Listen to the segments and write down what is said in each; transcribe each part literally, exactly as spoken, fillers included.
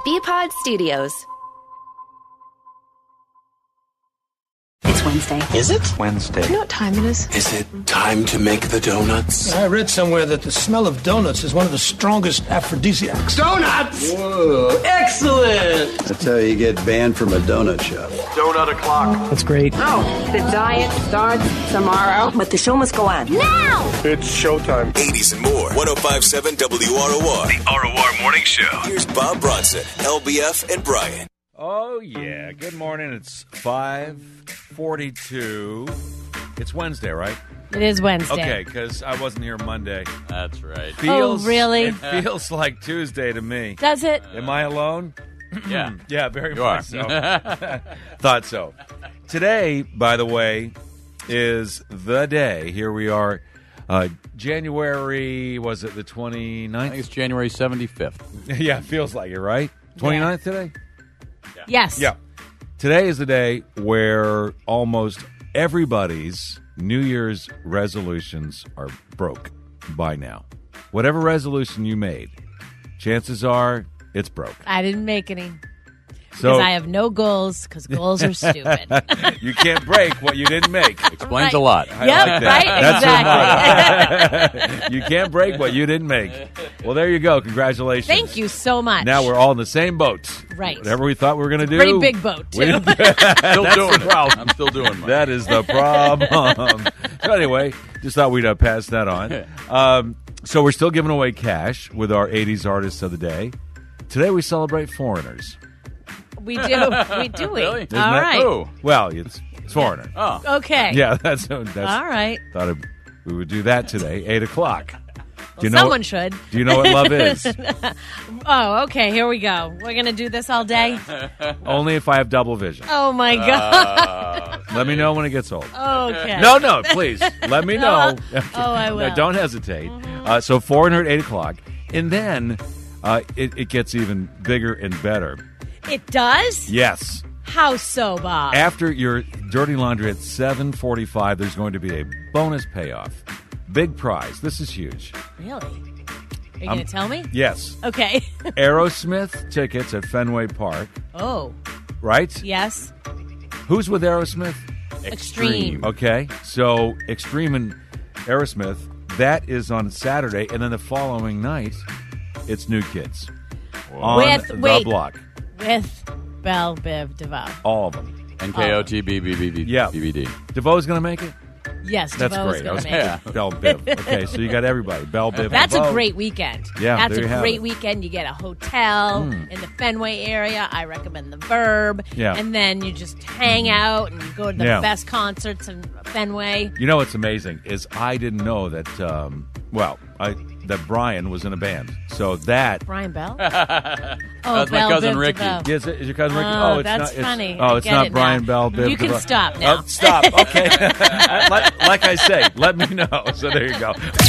B-Pod Studios. It's Wednesday. Is it? Wednesday. Do you know what time it is? Is it time to make the donuts? I read somewhere that the smell of donuts is one of the strongest aphrodisiacs. Donuts! Whoa, excellent! That's how you get banned from a donut shop. Donut o'clock. That's great. Oh, the diet starts tomorrow. But the show must go on. Now! It's showtime. eighties and more. one oh five point seven W R O R. The R O R Morning Show. Here's Bob Bronson, L B F, and Brian. Oh, yeah. Good morning. It's five forty-two. It's Wednesday, right? It is Wednesday. Okay, because I wasn't here Monday. That's right. Feels, oh, really? It feels like Tuesday to me. Does it? Am I alone? Yeah. Yeah, very You much are. so. Thought so. Today, by the way, is the day. Here we are. Uh, January, was it the twenty-ninth? I think it's January seventy-fifth. Yeah, feels like it, right? twenty-ninth today? Yes. Yeah. Today is the day where almost everybody's New Year's resolutions are broke by now. Whatever resolution you made, chances are it's broke. I didn't make any. So Because I have no goals, because goals are stupid. you can't break what you didn't make. Explains Right. a lot. I Yep, like that. right? That's exactly. You can't break what you didn't make. Well, there you go. Congratulations. Thank you so much. Now we're all in the same boat. Right. Whatever we thought we were going to do. Pretty big boat, we too. didn't- Still That's doing the it. problem. I'm still doing mine. That is the problem. So anyway, just thought we'd uh, pass that on. Um, so we're still giving away cash with our eighties artists of the day. Today we celebrate foreigners. We do. We do. We. Really? Isn't All that- right. Who? Well, it's, it's foreigner. Oh. Okay. Yeah, that's that's. All right. Thought it, we would do that today, eight o'clock. Do Well, you know someone what, should. Do you know what love is? Oh, okay. Here we go. We're going to do this all day? Only if I have double vision. Oh, my God. Let me know when it gets old. Okay. No, no, please. Let me know. Oh, I will. No, don't hesitate. Uh, so foreigner at eight o'clock. And then uh, it, it gets even bigger and better. It does? Yes. How so, Bob? After your dirty laundry at seven forty-five, there's going to be a bonus payoff. Big prize. This is huge. Really? Are you going to tell me? Yes. Okay. Aerosmith tickets at Fenway Park, Oh, right? yes. Who's with Aerosmith? Extreme. Okay. So Extreme and Aerosmith, that is on Saturday. And then the following night, it's New Kids. On With- the wait. block. With Belle Biv DeVoe. All of them. N K O T B B B D. Yeah. B B D. DeVoe's going to make it? Yes, That's DeVoe's great. I going was to make yeah. it. Belle Biv. Okay, so you got everybody. Belle Biv. That's DeVoe. a great weekend. Yeah, That's there you a have great it. weekend. You get a hotel in the Fenway area. I recommend the Verb. Yeah. And then you just hang out and you go to the Yeah. best concerts in Fenway. You know what's amazing is I didn't know that, um, well, I, that Brian was in a band. So that... Brian Bell? oh, That's my Belle cousin Biv Ricky. DeVoe. Is, it, is your cousin Ricky? Oh, it's that's not, it's, funny. Oh, I it's get not it Brian now. Bell. Biv You can DeVoe. stop now. Oh, stop. Okay. like, like I say, let me know. So there you go.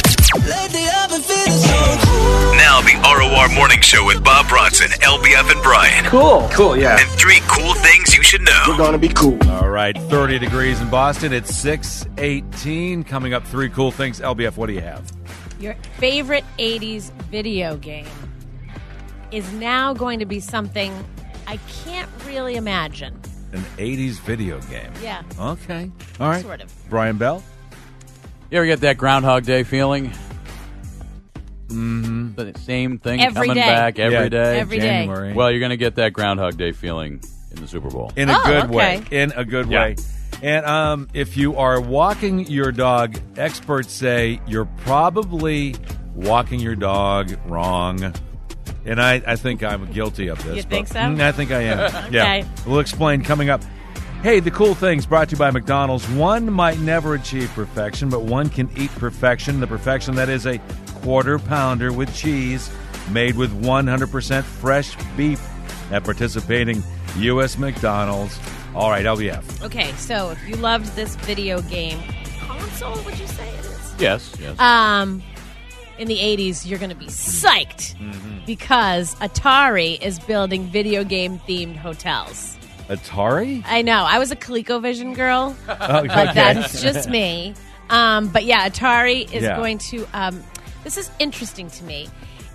Now the R O R Morning Show with Bob Bronson, L B F, and Brian. Cool. Cool, yeah. And three cool things you should know. We're gonna be cool. All right, thirty degrees in Boston. It's six eighteen. Coming up, three cool things. L B F, what do you have? Your favorite eighties video game is now going to be something I can't really imagine. An eighties video game. Yeah. Okay. All right. Sort of. Brian Bell? You ever get that Groundhog Day feeling? Mm-hmm. The same thing Every coming day. back every Yeah, day. Every day. January. Well, you're going to get that Groundhog Day feeling in the Super Bowl. In a Oh, good okay. way. In a good Yeah. way. And um, if you are walking your dog, experts say you're probably walking your dog wrong. And I, I think I'm guilty of this. You but- think so? Mm, I think I am. Yeah. Okay. We'll explain coming up. Hey, the cool things brought to you by McDonald's. One might never achieve perfection, but one can eat perfection. The perfection that is a quarter pounder with cheese made with one hundred percent fresh beef at participating U S McDonald's. All right, L B F. Okay, so if you loved this video game console, would you say it is? Yes, yes. Um, in the eighties, you're going to be psyched because Atari is building video game themed hotels. Atari? I know. I was a ColecoVision girl, Oh, but okay. that's just me. Um, but yeah, Atari is Yeah. going to. Um, this is interesting to me.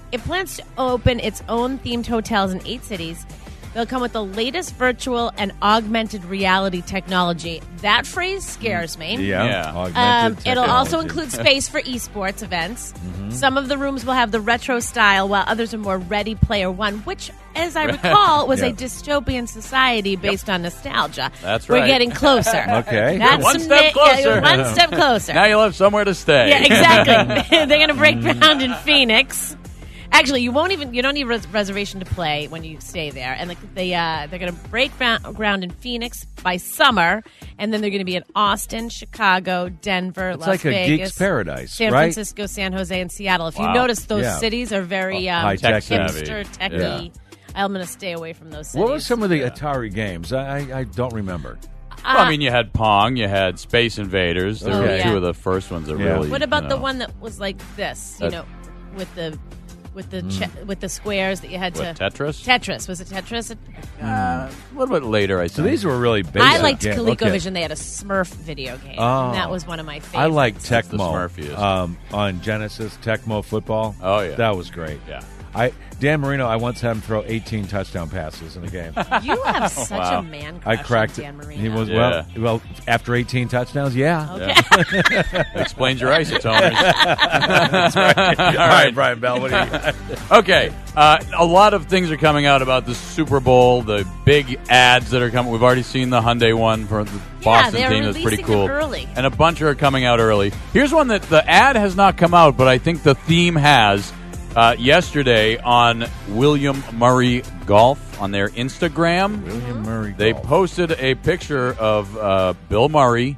it plans to open its own themed hotels in eight cities. They'll come with the latest virtual and augmented reality technology. That phrase scares me. Yeah. Yeah. Augmented Um, it'll technology. also include space for esports events. Mm-hmm. Some of the rooms will have the retro style, while others are more Ready Player One, which, as I recall, was Yeah. a dystopian society based on nostalgia. That's We're right. getting closer. Okay. That's One some step na- closer. Yeah, one step closer. Now you'll have somewhere to stay. Yeah, exactly. They're going to break ground in Phoenix. Actually, you won't even you don't need a res- reservation to play when you stay there, and the, they uh, they're going to break gra- ground in Phoenix by summer, and then they're going to be in Austin, Chicago, Denver, It's Las like a Vegas, geek's paradise, San right? Francisco, San Jose, and Seattle. If you Wow. notice, those Yeah. cities are very Oh, um, high-tech savvy. hipster, techy. I'm going to stay away from those cities. What were some of the Atari games? I, I, I don't remember. Well, I mean, you had Pong, you had Space Invaders. Those Oh, were yeah. two of the first ones that Yeah. really. What about you the know, one that was like this? You Uh, know, with the with the che- with the squares that you had what, to Tetris? Tetris was it Tetris? Uh, a little bit later, I think. So these were really basic. I liked games. ColecoVision. Okay. They had a Smurf video game. Oh. And that was one of my favorites. I like the Tecmo Smurfiest. um, on Genesis, Tecmo football. Oh, yeah. That was great. Yeah. I Dan Marino, I once had him throw eighteen touchdown passes in a game. You have such Wow. a man I crush cracked on it. Dan Marino. He was Yeah. well, well after eighteen touchdowns, yeah. Okay. Explains your isotoners. That's right. All right, Brian Bell, what do you got? Okay, uh, a lot of things are coming out about the Super Bowl, the big ads that are coming. We've already seen the Hyundai one for the Boston they're team. That's pretty releasing cool. them early. And a bunch are coming out early. Here's one that the ad has not come out, but I think the theme has. Uh, yesterday on William Murray Golf on their Instagram, William Murray. they Golf. posted a picture of uh, Bill Murray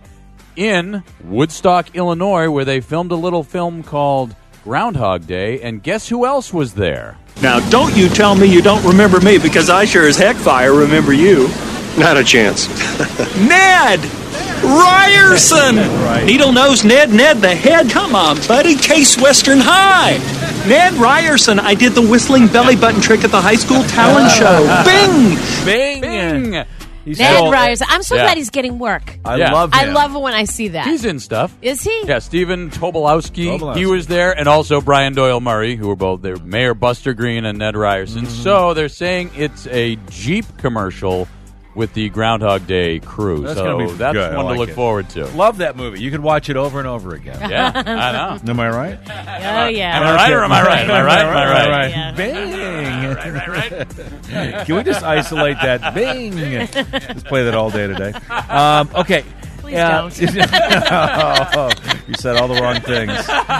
in Woodstock, Illinois, where they filmed a little film called Groundhog Day. And guess who else was there? Now, don't you tell me you don't remember me, because I sure as heck fire remember you. Not a chance. Ned Ryerson! Right. Needle-nosed Ned, Ned the head. Come on, buddy. Case Western High. Ned Ryerson. I did the whistling belly button trick at the high school talent show. Bing! Bing! Bing! He's Ned still- Ryerson. I'm so Yeah. glad he's getting work. I Yeah. love I him. love it when I see that. He's in stuff. Is he? Yeah, Stephen Tobolowsky, Tobolowsky. he was there, and also Brian Doyle Murray, who were both there. Mayor Buster Green and Ned Ryerson. Mm-hmm. So they're saying it's a Jeep commercial with the Groundhog Day crew. That's so gonna be that's good. I one like to look it. forward to. Love that movie. You could watch it over and over again. Yeah, I know. Am I right? Oh, yeah. Am I right or am I right? Am I right? Am I right? Yeah. Bing! Right, right, right. Can we just isolate that? Bing! Just play that all day today. Um, okay. Please Uh, don't. oh, you said all the wrong things.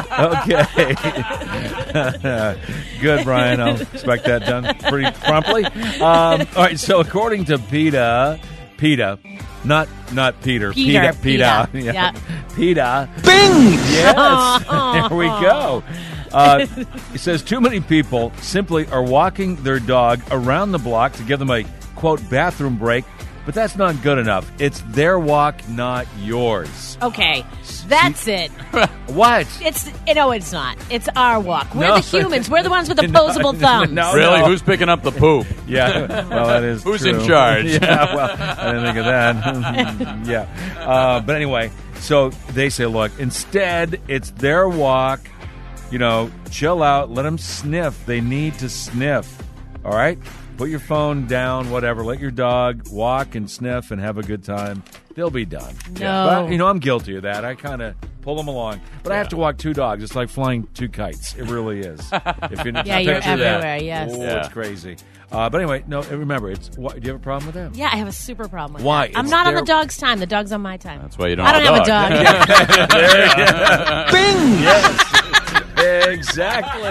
Okay. Good, Brian. I'll expect that done pretty promptly. Um, all right. So according to PETA, PETA, not not Peter, Peter, PETA, PETA. yeah. Yeah. PETA. Bing! Yes. There we go. Uh, it says too many people simply are walking their dog around the block to give them a, quote, bathroom break, but that's not good enough. It's their walk, not yours. Okay, that's it. What? It's you know it's not. It's our walk. We're No. the humans. We're the ones with the No, opposable thumbs. no. Really? Who's picking up the poop? Yeah, well, that is Who's true. in charge? Yeah, well, I didn't think of that. Yeah. Uh, but anyway, so they say, look, instead, it's their walk. You know, chill out. Let them sniff. They need to sniff. All right? Put your phone down, whatever. Let your dog walk and sniff and have a good time. They'll be done. No. But, you know, I'm guilty of that. I kind of pull them along. But I have to walk two dogs. It's like flying two kites. It really is. If you Yeah, you're picture that. everywhere, yes. Oh, Yeah. it's crazy. Uh, but anyway, no, remember, it's. What, do you have a problem with that? Yeah, I have a super problem with Why? that. I'm It's not on the their- dog's time. The dog's on my time. That's why you don't I don't have have a dog. Bing! Exactly.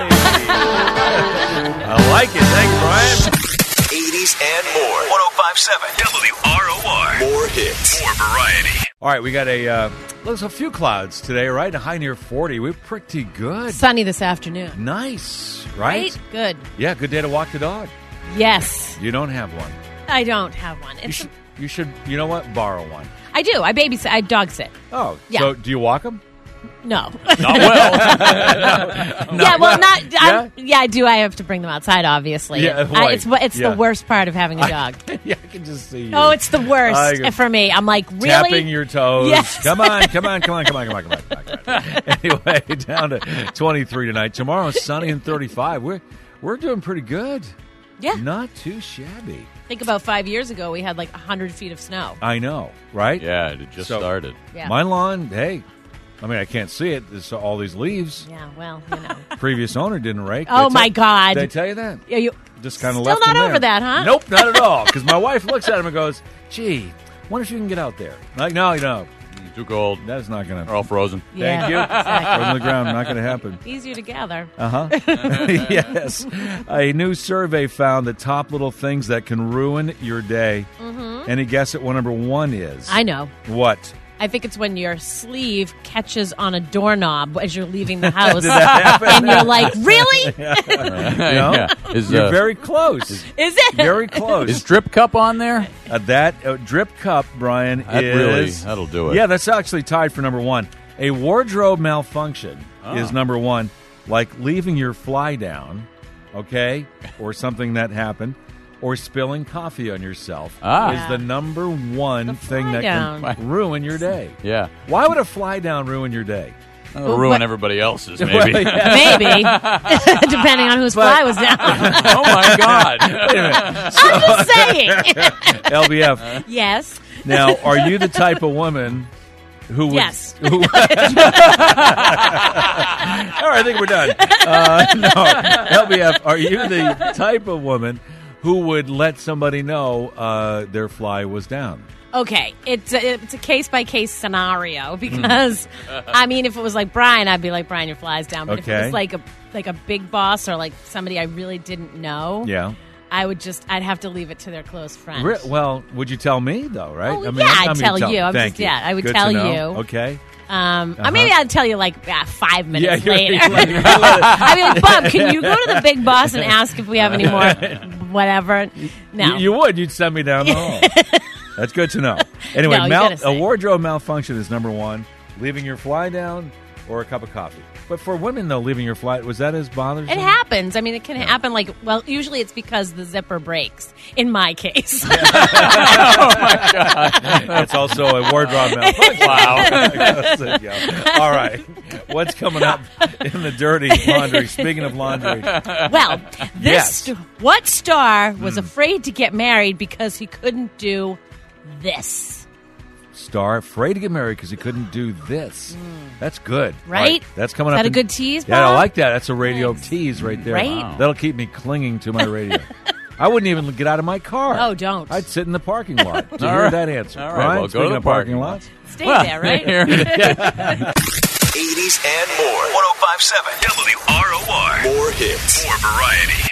I like it. Thank you, Brian. eighties and more. one oh five point seven W R O R. More hits. More variety. All right, we got a uh, there's a few clouds today, right? A high near forty. We're pretty good. Sunny this afternoon. Nice, right? Right? Good. Yeah, good day to walk the dog. Yes. You don't have one. I don't have one. You It's should. You should. You know what? Borrow one. I do. I babysit. I dog sit. Oh, Yeah. so do you walk them? No. Not well. yeah, well, not. Yeah? I'm, yeah, I do. I have to bring them outside, obviously. Yeah, I, right. it's it's Yeah. the worst part of having a dog. Yeah, I can just see you. Oh, it's the worst I- for me. I'm like, really? Tapping your toes. Yes. Come on, come on, come on, come on, come on, come on, come on. Come on. Anyway, down to twenty-three tonight. Tomorrow, sunny and thirty-five. We're We're doing pretty good. Yeah. Not too shabby. Think about five years ago, we had like one hundred feet of snow. I know, right? Yeah, it just So, started. Yeah. My lawn, hey, I mean, I can't see it. There's all these leaves. Yeah, well, you know. Previous owner didn't rake. Oh, They my tell- God. Did I tell you that? Yeah, you Just kind of Still left not them over there. that, huh? Nope, not at all. Because my wife looks at him and goes, gee, wonder if you can get out there. I'm like, no, you know, Too cold. that is not going They're all to. frozen. Yeah, Thank you. exactly. From the ground, not going to happen. Easier to gather. Uh-huh. Yes. A new survey found the top little things that can ruin your day. Mm-hmm. Any guess at what number one is? I know. What? I think it's when your sleeve catches on a doorknob as you're leaving the house. Did that happen? And you're like, really? No? Yeah. Is, You're uh, very close. Is it? Very close. Is Drip Cup on there? Uh, that uh, drip cup, Brian, That is really- that'll do it. Yeah, that's actually tied for number one. A wardrobe malfunction Oh. is number one, like leaving your fly down, okay, or something that happened, or spilling coffee on yourself Ah. is the number one The thing fly that down. can ruin your day. Yeah. Why would a fly down ruin your day? That'll ruin what- everybody else's, maybe. Well, yeah. Maybe. Depending on whose fly was down. Oh, my God. Wait a minute. I'm just saying. L B F. Yes. Now, are you the type of woman who would... Yes. Who, all right, I think we're done. Uh, no, L B F, are you the type of woman who would let somebody know uh, their fly was down? Okay, it's a, it's a case-by-case scenario because, I mean, if it was like Brian, I'd be like, Brian, your fly's down. But if it Okay. was like a like a big boss or like somebody I really didn't know, Yeah. I would just, I'd have to leave it to their close friend. Re- well, would you tell me, though, right? Oh, yeah, I'd tell you. I'm Thank just- yeah, I would Good tell to know. you. Okay. Um, Uh-huh. Or maybe I'd tell you like yeah, five minutes Yeah, later. you're- you're- you're- you're- I'd be like, Bob, can you go to the big boss and ask if we have any more whatever? No. You, you would. You'd send me down the hall. That's good to know. Anyway, No, you mal- gotta a say. wardrobe malfunction is number one. Leaving your fly down or a cup of coffee. But for women, though, leaving your fly, was that as bothersome? It happens. I mean, it can happen like, well, usually it's because the zipper breaks, in my case. That's also a wardrobe malfunction. Wow. There you go. All right. What's coming up in the dirty laundry? Speaking of laundry. Well, this Yes. st- what star was afraid to get married because he couldn't do this? Star afraid to get married because he couldn't do this. That's good. Right? All right, that's coming Is up. that a in- good tease, Yeah, I Bob? like that. That's a radio Thanks. tease right there. Right? Wow. That'll keep me clinging to my radio. I wouldn't even get out of my car. Oh, don't. I'd sit in the parking lot to All hear right. that answer. All right, Brian, well, go to speaking the of parking parking lots. Stay Well, there, right? here it is. eighties and more. one oh five point seven W R O R. More hits. More variety.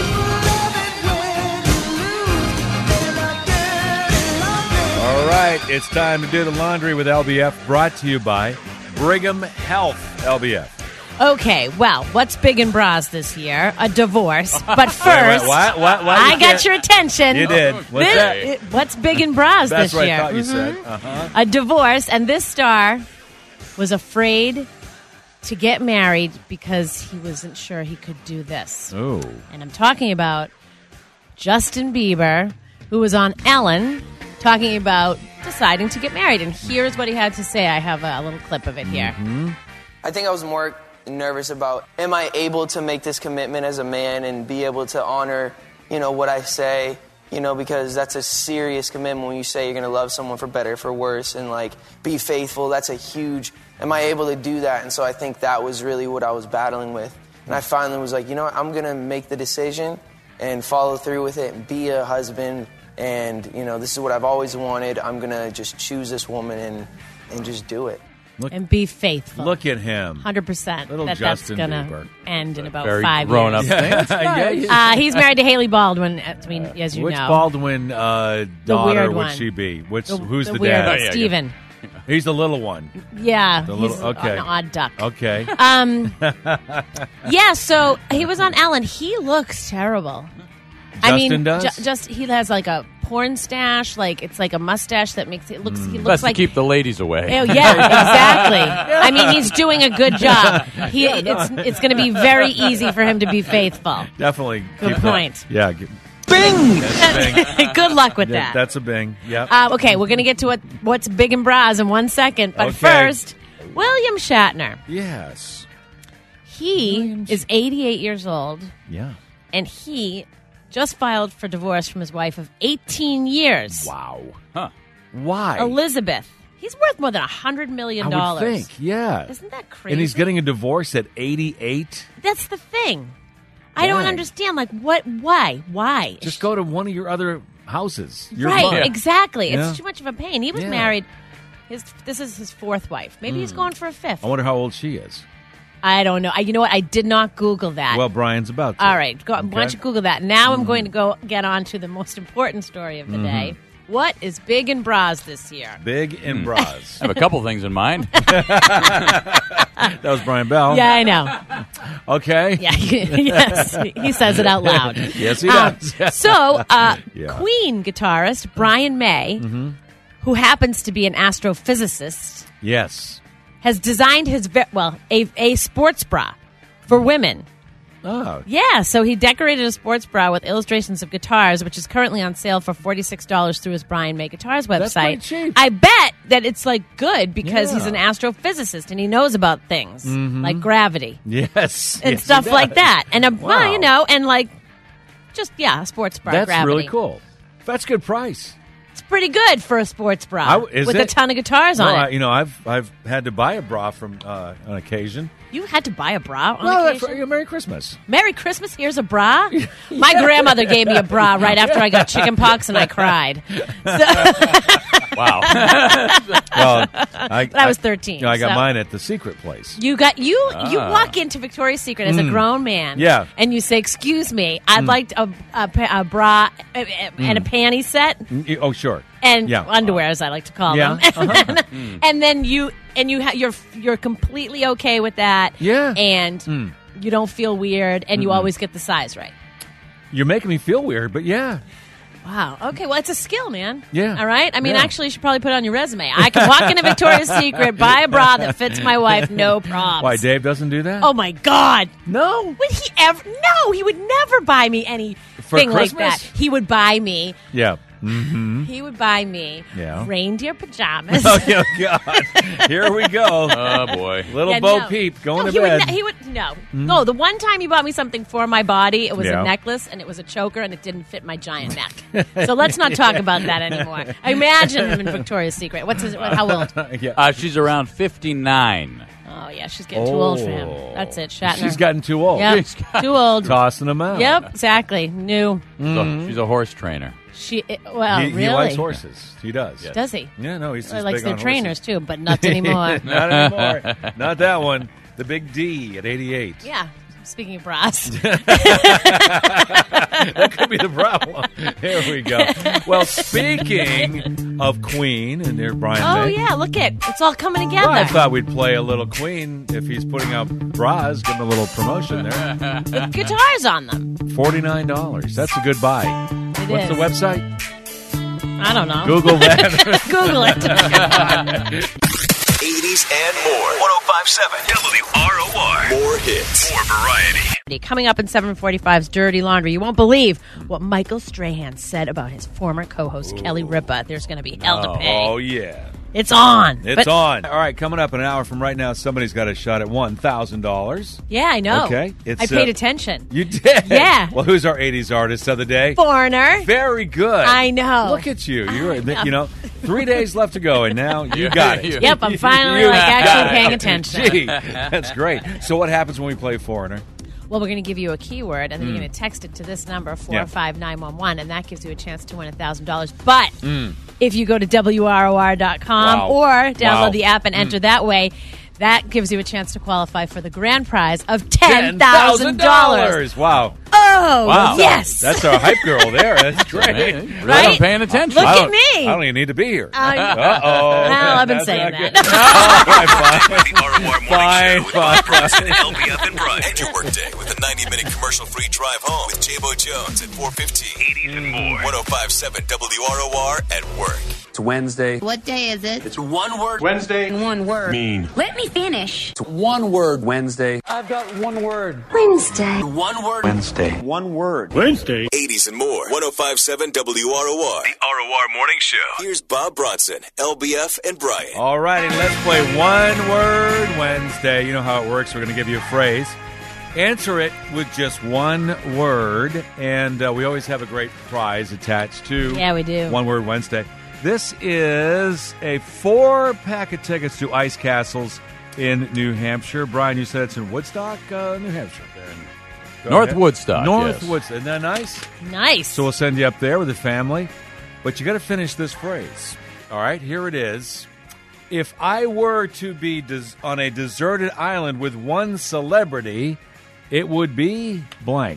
All right, it's time to do the laundry with L B F, brought to you by Brigham Health. L B F. Okay, well, what's big in bras this year? A divorce. But first, Wait, wait, what? What? What? I You got can't- your attention. You did. What's This- that? it- What's big in bras That's this what year? I thought you Mhm. said. Uh-huh. A divorce, and this star was afraid to get married because he wasn't sure he could do this. Oh. And I'm talking about Justin Bieber, who was on Ellen talking about deciding to get married. And here's what he had to say. I have a, a little clip of it here. I think I was more nervous about, am I able to make this commitment as a man and be able to honor, you know, what I say, you know, because that's a serious commitment when you say you're going to love someone for better, for worse, and, like, be faithful. That's a huge, am I able to do that? And so I think that was really what I was battling with. And I finally was like, you know what, I'm going to make the decision and follow through with it and be a husband. And, you know, this is what I've always wanted. I'm going to just choose this woman and, and just do it. Look, And be faithful. look at him. one hundred percent. Little that Justin that's going Bieber. to end in about Very five grown years. up thing. That's Yeah, nice. yeah. Uh, he's married to Haley Baldwin, I mean, as you Which know. Baldwin uh, The daughter weird would one. she be? Which The- who's the, the weird dad? one, Yeah, yeah. Stephen. He's the little one. Yeah, The he's little- okay. an odd duck. Okay. Um, yeah, so he was on Ellen. He looks terrible. I Justin mean, does? ju- just he has like a porn stash, like it's like a mustache that makes it looks. He looks Best like to keep the ladies away. Oh, yeah, exactly. I mean, he's doing a good job. He, it's it's going to be very easy for him to be faithful. Definitely. Good keep point. That. Yeah. g- Bing! That's a bing. Good luck with Yeah, that. that's a bing. Yep. Um, okay, we're going to get to what what's big in bras in one second, but Okay. first, William Shatner. yes. He is eighty-eight years old. Yeah. and he just filed for divorce from his wife of eighteen years. Wow. Huh. Why? Elizabeth. He's worth more than one hundred million dollars. I would think, yeah. Isn't that crazy? And he's getting a divorce at eighty-eight? That's the thing. I don't Why? understand. Like, what? Why? Why? Just go to one of your other houses. Your right, mom. exactly. Yeah. It's too much of a pain. He was Yeah. married. His This is his fourth wife. Maybe he's going for a fifth. I wonder how old she is. I don't know. I, you know what? I did not Google that. Well, Brian's about to. All right. Go, Why Okay. don't you Google that? Now I'm going to go get on to the most important story of the Mm-hmm. day. What is big in bras this year? Big in bras. I have a couple things in mind. That was Brian Bell. Yeah, I know. Okay. Yeah, yes. He says it out loud. Yes, he Um, does. so, uh, Yeah. Queen guitarist Brian May, Mm-hmm. who happens to be an astrophysicist, Yes. has designed his, ve- well, a, a sports bra for women. Oh. Yeah, so he decorated a sports bra with illustrations of guitars, which is currently on sale for forty-six dollars through his Brian May Guitars website. That's pretty cheap. I bet that it's like good because Yeah. he's an astrophysicist and he knows about things like gravity Yes. and Yes, he stuff like does. that. And a well, Wow. you know, and like just yeah, a sports bra. That's gravity. really cool. That's a good price. It's pretty good for a sports bra I w- is with it? a ton of guitars Well, on I, it. you know, I've I've had to buy a bra from uh, on occasion. You had to buy a bra on Well, occasion? that's for, Merry Christmas. Merry Christmas, here's a bra? My grandmother gave me a bra right after I got chicken pox and I cried. Wow. Well, I, But I was thirteen, You know, I got so- mine at the secret place. You got you you Ah. walk into Victoria's Secret as a grown man, Mm. Yeah. and you say, "Excuse me, I'd like a, a, pa- a bra uh, uh, and a panty set Mm, Oh, sure. and Yeah. underwear, as I like to call Yeah. them." And then you and you ha- you're you're completely okay with that, Yeah. and Mm. you don't feel weird, and you always get the size right. You're making me feel weird, but yeah. Wow. Okay. Well, it's a skill, man. Yeah. All right. I mean, Yeah. actually, you should probably put it on your resume. I can walk into Victoria's Secret, buy a bra that fits my wife, no problems. Why, Dave doesn't do that? Oh my God. no. Would he ever? No, he would never buy me anything For like that. Christmas? He would buy me. Yeah. Mm-hmm. He would buy me Yeah. reindeer pajamas. Oh, yeah, God. Here we go. Oh, boy. Little Yeah, Bo no. Peep going no, to he bed. Would ne- he would no. No, the one time he bought me something for my body, it was Yeah. a necklace and it was a choker and it didn't fit my giant neck. So let's not talk about that anymore. I imagine him in Victoria's Secret. What's his? What, how old? yeah. Uh, she's around fifty-nine. Oh yeah, she's getting too old for him. That's it, Shatner. She's gotten too old. Yep, She's got- too old. Tossing them out. Yep, exactly. New. So she's a horse trainer. She well, He, really he likes horses. He does. does he? Yeah, no, he's, He he's likes big their on trainers horses. too, but not anymore. Not anymore. Not that one. The big D at eighty-eight. Yeah. Speaking of bras, That could be the problem. Here we go. Well, speaking of Queen and their Brian oh May. yeah, look it, it's all coming together. Well, I thought we'd play a little Queen if he's putting out bras. Give him a little promotion there. With guitars on them. forty-nine dollars. That's a good buy. It What's is. the website? I don't know. Google that. Google it. eighties and more. one oh five point seven W R O R. More hits. More variety. Coming up in seven forty-five's Dirty Laundry, you won't believe what Michael Strahan said about his former co-host Kelly Ripa. There's going to be hell to pay. Oh, yeah. It's on. It's But- on. All right, coming up in an hour from right now, somebody's got a shot at one thousand dollars. Yeah, I know. Okay. It's, I paid uh, attention. You did? Yeah. Well, who's our eighties artist of the day? Foreigner. Very good. I know. Look at you. You're, you know, three days left to go, and now you got it. Yep, I'm finally You like got actually it. paying attention. Gee, that's great. So what happens when we play Foreigner? Well, we're going to give you a keyword, and then you're going to text it to this number, four five nine one one, and that gives you a chance to win one thousand dollars. But if you go to W R O R dot com Wow. or download Wow. the app and enter that way, that gives you a chance to qualify for the grand prize of ten thousand dollars. Wow. Oh, Wow. yes. That's our hype girl there. That's great. Really Right? I'm paying attention. Look I at don't- me. I don't even need to be here. Uh, Uh-oh. Well, I've been That's saying not good. that. The R O R Morning Fine, Show with fine, Bob Bronson, fine. L B F and Brian. End your workday with a ninety-minute commercial-free drive home with J-Bo Jones at four fifteen. eighties and more. one oh five point seven W R O R at work. It's Wednesday. What day is it? It's one word. Wednesday. One word. Mean. Let me finish. It's one word. Wednesday. Wednesday. One word. Wednesday. One word. Wednesday. eighties and more. one oh five point seven W R O R. The R O R Morning Show. Here's Bob Bronson, L B F, and Brian. All righty, let's play One Word Wednesday. You know how it works. We're going to give you a phrase. Answer it with just one word, and uh, we always have a great prize attached to Yeah, we do. One Word Wednesday. This is a four-pack of tickets to Ice Castles in New Hampshire. Brian, you said it's in Woodstock, uh, New Hampshire. Go North ahead. Woodstock, North yes. Woodstock. Isn't that nice? Nice. So we'll send you up there with the family. But you got to finish this phrase. All right, here it is. If I were to be des- on a deserted island with one celebrity, it would be blank.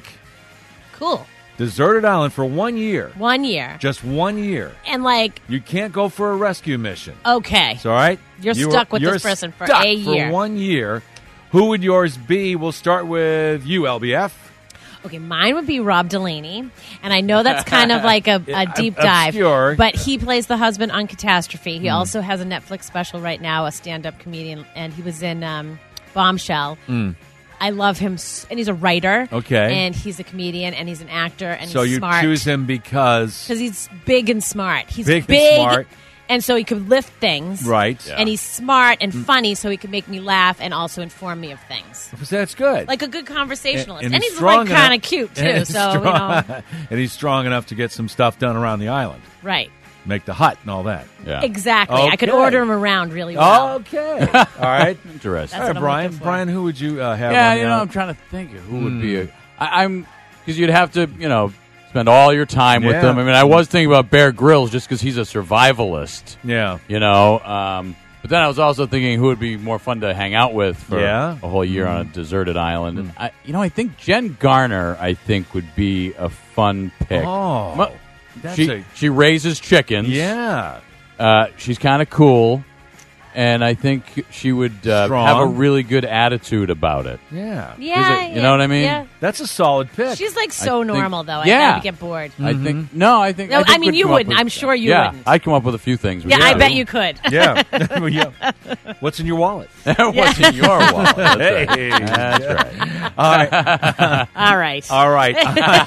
Cool. Deserted island for one year. One year. Just one year. And, like, You can't go for a rescue mission. okay. It's all right? You're You stuck are- with you're this person for stuck a year. for one year. Who would yours be? We'll start with you, L B F. Okay, mine would be Rob Delaney, and I know that's kind of like a, a deep dive, Obscure. but he plays the husband on Catastrophe. He Mm. also has a Netflix special right now, a stand-up comedian, and he was in um, Bombshell. Mm. I love him, s- and he's a writer. Okay. and he's a comedian, and he's an actor, and So he's you smart choose him because... because he's big and smart. He's Big and big, smart. and so he could lift things, Right. Yeah. And he's smart and Mm. funny, so he could make me laugh and also inform me of things. That's good. Like a good conversationalist. And- And, and he's, strong like kind enough- of cute, too. and he's So, you strong- know, and he's strong enough to get some stuff done around the island. right. Make the hut and all that. Yeah. Exactly. I could Okay. order him around really well. Okay. All right. Interesting. That's All right, what I'm Brian. looking for. Brian, who would you uh, have Yeah, on you the know, out- I'm trying to think of who would Hmm. be a. I, I'm because you'd have to, you know, spend all your time with Yeah. them. I mean, I was thinking about Bear Grylls just because he's a survivalist. Yeah. You know, um, but then I was also thinking who would be more fun to hang out with for Yeah. a whole year on a deserted island. And I, you know, I think Jen Garner, I think, would be a fun pick. Oh. Mu- That's she a- she raises chickens. Yeah. Uh, she's kind of cool, and I think she would uh, Strong. have a really good attitude about it. Yeah. Yeah, Is it- you know what I mean? Yeah. That's a solid pick. She's like so I think- normal, though. Yeah. I would get bored. I think no. I think No, I, think I mean, we'd you come up wouldn't. with- I'm sure you yeah, wouldn't. I'd come up with a few things. we Yeah, I could bet do. you could. yeah. yeah. What's in your wallet? What's in your wallet? That's right. Hey. That's right. All right. All right. All right.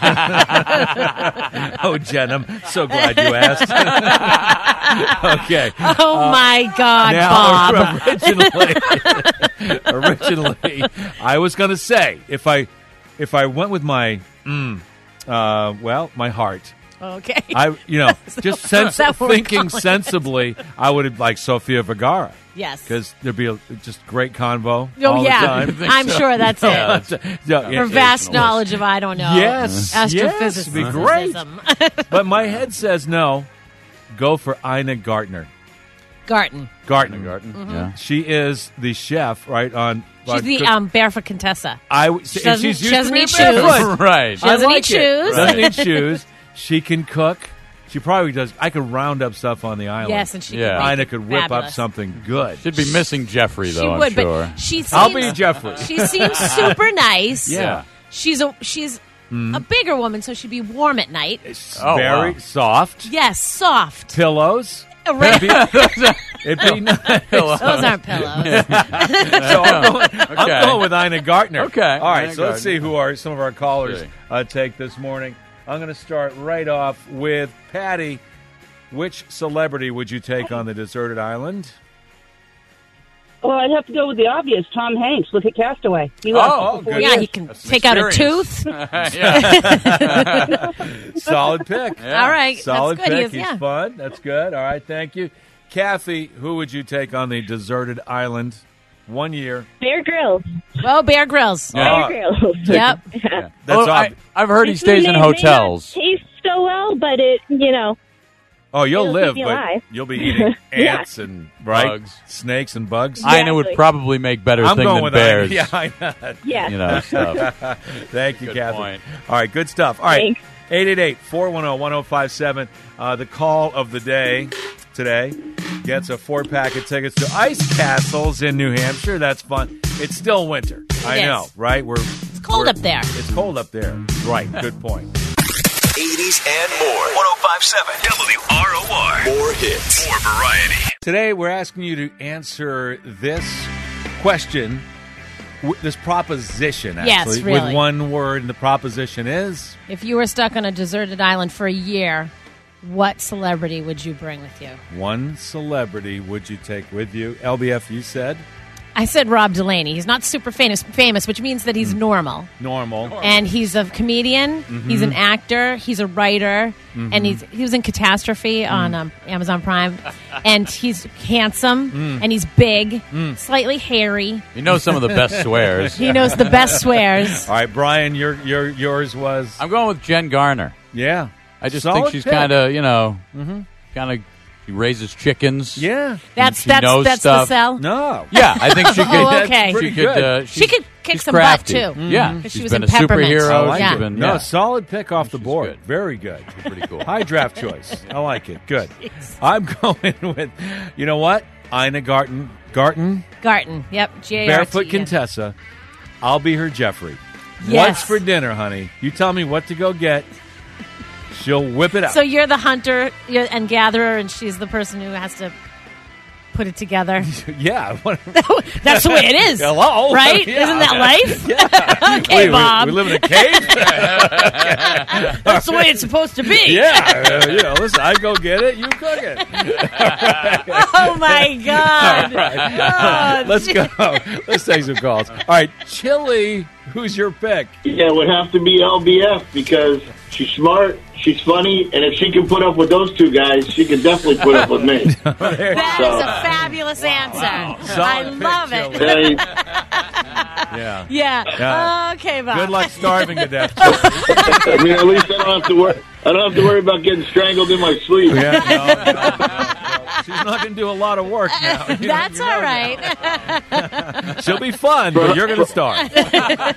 Oh, Jen, I'm so glad you asked. Okay. Oh, my God, Now, Bob. originally, originally, I was going to say if I, if I went with my, mm, uh, well, my heart. Okay. I, you know, just sense, that what we're thinking calling sensibly, I would have liked Sofia Vergara. Yes. Because there'd be a just great convo. Oh, all yeah. The time. I'm sure that's it. Yeah, yeah, For vast it's- knowledge of, I don't know, Yes, astrophysics. yes, it'd be great. But my head says no. Go for Ina Gartner. Garten. Gartner. Garten. Mhm. Yeah. She is the chef, right? On She's on the Cook- um, barefoot Contessa. I w- She if doesn't- she's she used to doesn't be need barefoot. shoes. Right. She doesn't I need like it. shoes. Doesn't need shoes. She can cook. She probably does. I could round up stuff on the island. Yes, and she Yeah. could make Ina it could whip up fabulous. something good. Should be missing Jeffrey though. She I'm would, sure. but she seems, I'll be Jeffrey. She seems super nice. Yeah. She's a she's a bigger woman, so she'd be warm at night. Oh, Very wow. soft. Yes, soft. Pillows. A ra- It'd be, it'd be nice. Those aren't pillows. So I'm going, I'm Okay. going with Ina Gartner. Okay. All right, Ina so let's see Gartner. who are some of our callers Okay. uh, take this morning. I'm going to start right off with Patty. Which celebrity would you take on the deserted island? Well, I'd have to go with the obvious, Tom Hanks. Look at Castaway. He Oh, lost before good. Yeah, this. he can That's an take out a experience. tooth. Yeah. Solid pick. Yeah. All right, Solid that's good. pick. He is, He's yeah. fun. That's good. All right, thank you. Kathy, who would you take on the deserted island? One year. Bear Grylls. Well, Bear Grylls. Yeah. Bear Grylls. Yep. That's Oh, ob- I, I've heard he This stays may- in may not hotels. taste so well, but it, you know, Oh, you'll It'll live, keep you but alive. you'll be eating Yeah. ants and right Bugs. snakes and bugs. Ina would Exactly. probably make better I'm thing going than with bears. Ina. Yeah, I know. yes. You know, stuff. Thank you, Good Kathy. point. All right, good stuff. All right, Thanks. eight eight eight, four one zero, one zero five seven. Uh, the call of the day today gets a four-pack of tickets to Ice Castles in New Hampshire. That's fun. It's still winter. I is. know, right? We're It's cold we're- up there. It's cold up there. Right, good point. eighties and more. one oh five point seven W R O R. More hits. More variety. Today, we're asking you to answer this question, w- this proposition, Yes, actually, really. with one word. And the proposition is... If you were stuck on a deserted island for a year, what celebrity would you bring with you? One celebrity would you take with you? L B F, you said? I said Rob Delaney. He's not super famous, famous, which means that he's normal. Normal. And he's a comedian. Mm-hmm. He's an actor. He's a writer. Mhm. And he's he was in Catastrophe Mm. on um, Amazon Prime. And he's handsome. Mm. And he's big. Mm. Slightly hairy. You know some of the best swears. He knows the best swears. All right, Brian, your your yours was. I'm going with Jen Garner. Yeah. I just Solid think she's pick. kind of, you know, Mhm. kind of. She raises chickens. Yeah. That's She that's knows that's stuff. the sell. No. Yeah, I think she could. Oh, okay. She Pretty could. good. Uh, She she's- could kick she's some crafty. butt too. Yeah, Because she she's was been in a Peppermint. superhero. I like Yeah. She's been, No, yeah. solid pick off the board. good. Very good. Pretty cool. High draft choice. I like it. Good. I'm going with, you know what? Ina Garten. Garten. Garten. Yep. G A R T E N. Barefoot Contessa. I'll be her Jeffrey. Yes. What's for dinner, honey? You tell me what to go get. She'll whip it up. So you're the hunter you're, and gatherer, and she's the person who has to put it together. yeah. That's the way it is. Hello? Right? Yeah. Isn't that life? Yeah. Okay, Wait, we- Bob. We, live in a cave? That's the way it's supposed to be. Yeah. Uh, you know, listen, I go get it, you cook it. Oh, my God. All right. Oh, Let's go. Let's take some calls. All right, Chili, who's your pick? Yeah, it would have to be L B F because she's smart, she's funny, and if she can put up with those two guys, she can definitely put up with me. That So- is a fabulous answer. I Solid pick, love it. Chili. Hey, Yeah. Yeah. Yeah. Okay, Bob. Good luck starving to death. I mean, at least I don't have to worry. I don't have to worry about getting strangled in my sleep. Yeah, no, no, no, no. She's not going to do a lot of work now. You know- That's you know all that. right. She'll be fun, but you're going to starve. For,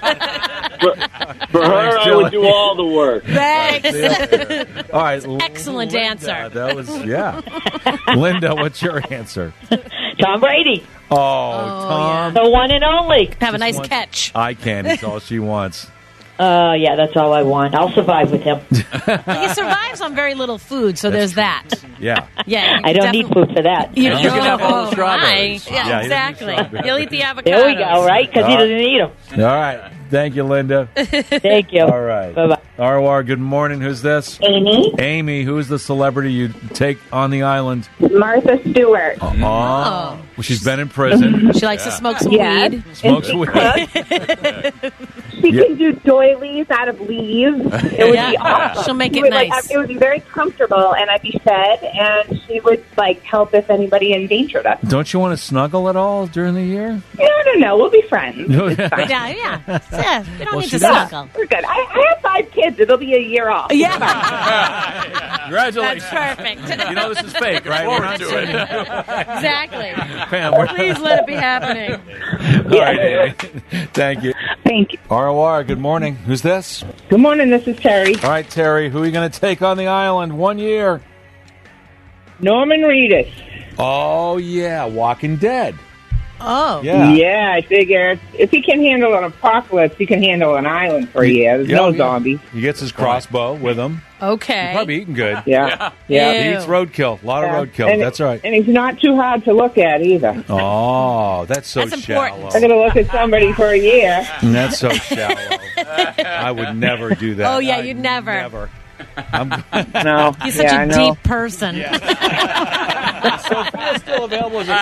for her, I would do all the work. Thanks. All right. Excellent Linda, answer. That was, yeah. Linda, what's your answer? Tom Brady, Oh, Tom. the one and only. Have a nice one- catch. Eye candy's all she wants. Uh, yeah, that's all I want. I'll survive with him. He survives on very little food, so there's that. Yeah. Yeah, you I don't need definitely- food for that. You, You can have all the oh, strawberries. my. Yeah, Yeah, he doesn't exactly. need strawberries. You'll eat the avocado. There we go, right? Because he Uh, doesn't eat them. All right. Thank you, Linda. Thank you. All right. Bye-bye. R O R, good morning. Who's this? Amy. Amy, who is the celebrity you take on the island? Martha Stewart. Oh. Well, she's been in prison. She likes to smoke some Yes. weed. Smokes weed. She Yeah. can do doilies out of leaves. It would Yeah. be awesome. She'll make She it would, like, nice. have- it would be very comfortable, and I'd be fed, and she would like help if anybody endangered us. Don't you want to snuggle at all during the year? No, no, no. We'll be friends. Yeah. Fine. Yeah, yeah. yeah. You don't Well, need she to does. snuggle. We're good. I, I have five kids. It'll be a year off. Yeah. Congratulations. That's perfect. You know this is fake, right? We're not saying- Exactly. Pam, we're- Please let it be happening. All right, Amy. Thank you. Thank you. R O R, good morning. Who's this? Good morning. This is Terry. All right, Terry, who are you going to take on the island? One year. Norman Reedus. Oh, yeah, Walking Dead. Oh. Yeah. Yeah, I figure if he can handle an apocalypse, he can handle an island for a year. There's Yeah, no yeah. zombies. He gets his crossbow with him. Okay. He's probably eating good. Yeah. Yeah. He eats roadkill. A lot Yeah. of roadkill. And- That's right. And he's not too hard to look at either. Oh, that's so That's shallow. important. I'm going to look at somebody for a year. That's so shallow. I would never do that. Oh, yeah, I'd you'd never. Never. I'm, No. He's such yeah, I a know. deep person. Sophia's still available as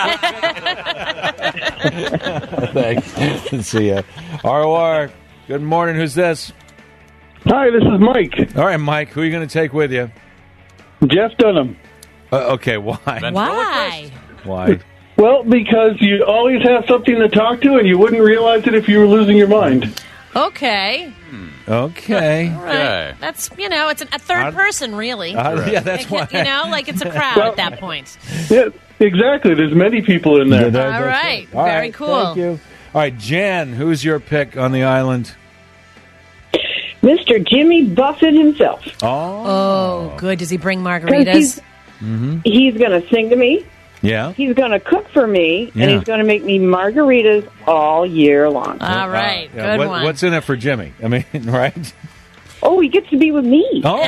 a Thanks. See ya. R O R, good morning. Who's this? Hi, this is Mike. All right, Mike, who are you going to take with you? Jeff Dunham. Uh, okay, why? Why? Why? Well, because you always have something to talk to, and you wouldn't realize it if you were losing your mind. Okay. Okay. All right. That's, you know, it's an, a third I'd- person, really. Uh, yeah, that's why. You know, like it's a crowd Well- at that point. Yeah, exactly. There's many people in there. Yeah, that- All that's right. All Very right, cool. Thank you. All right, Jan, who's your pick on the island? Mister Jimmy Buffett himself. Oh. Oh, good. Does he bring 'Cause margaritas? He's, Mm-hmm. he's going to sing to me. Yeah. He's going to cook for me, Yeah. and he's going to make me margaritas all year long. All right. Uh, yeah, Good what- one. What's in it for Jimmy? I mean, right? Oh, he gets to be with me. Oh.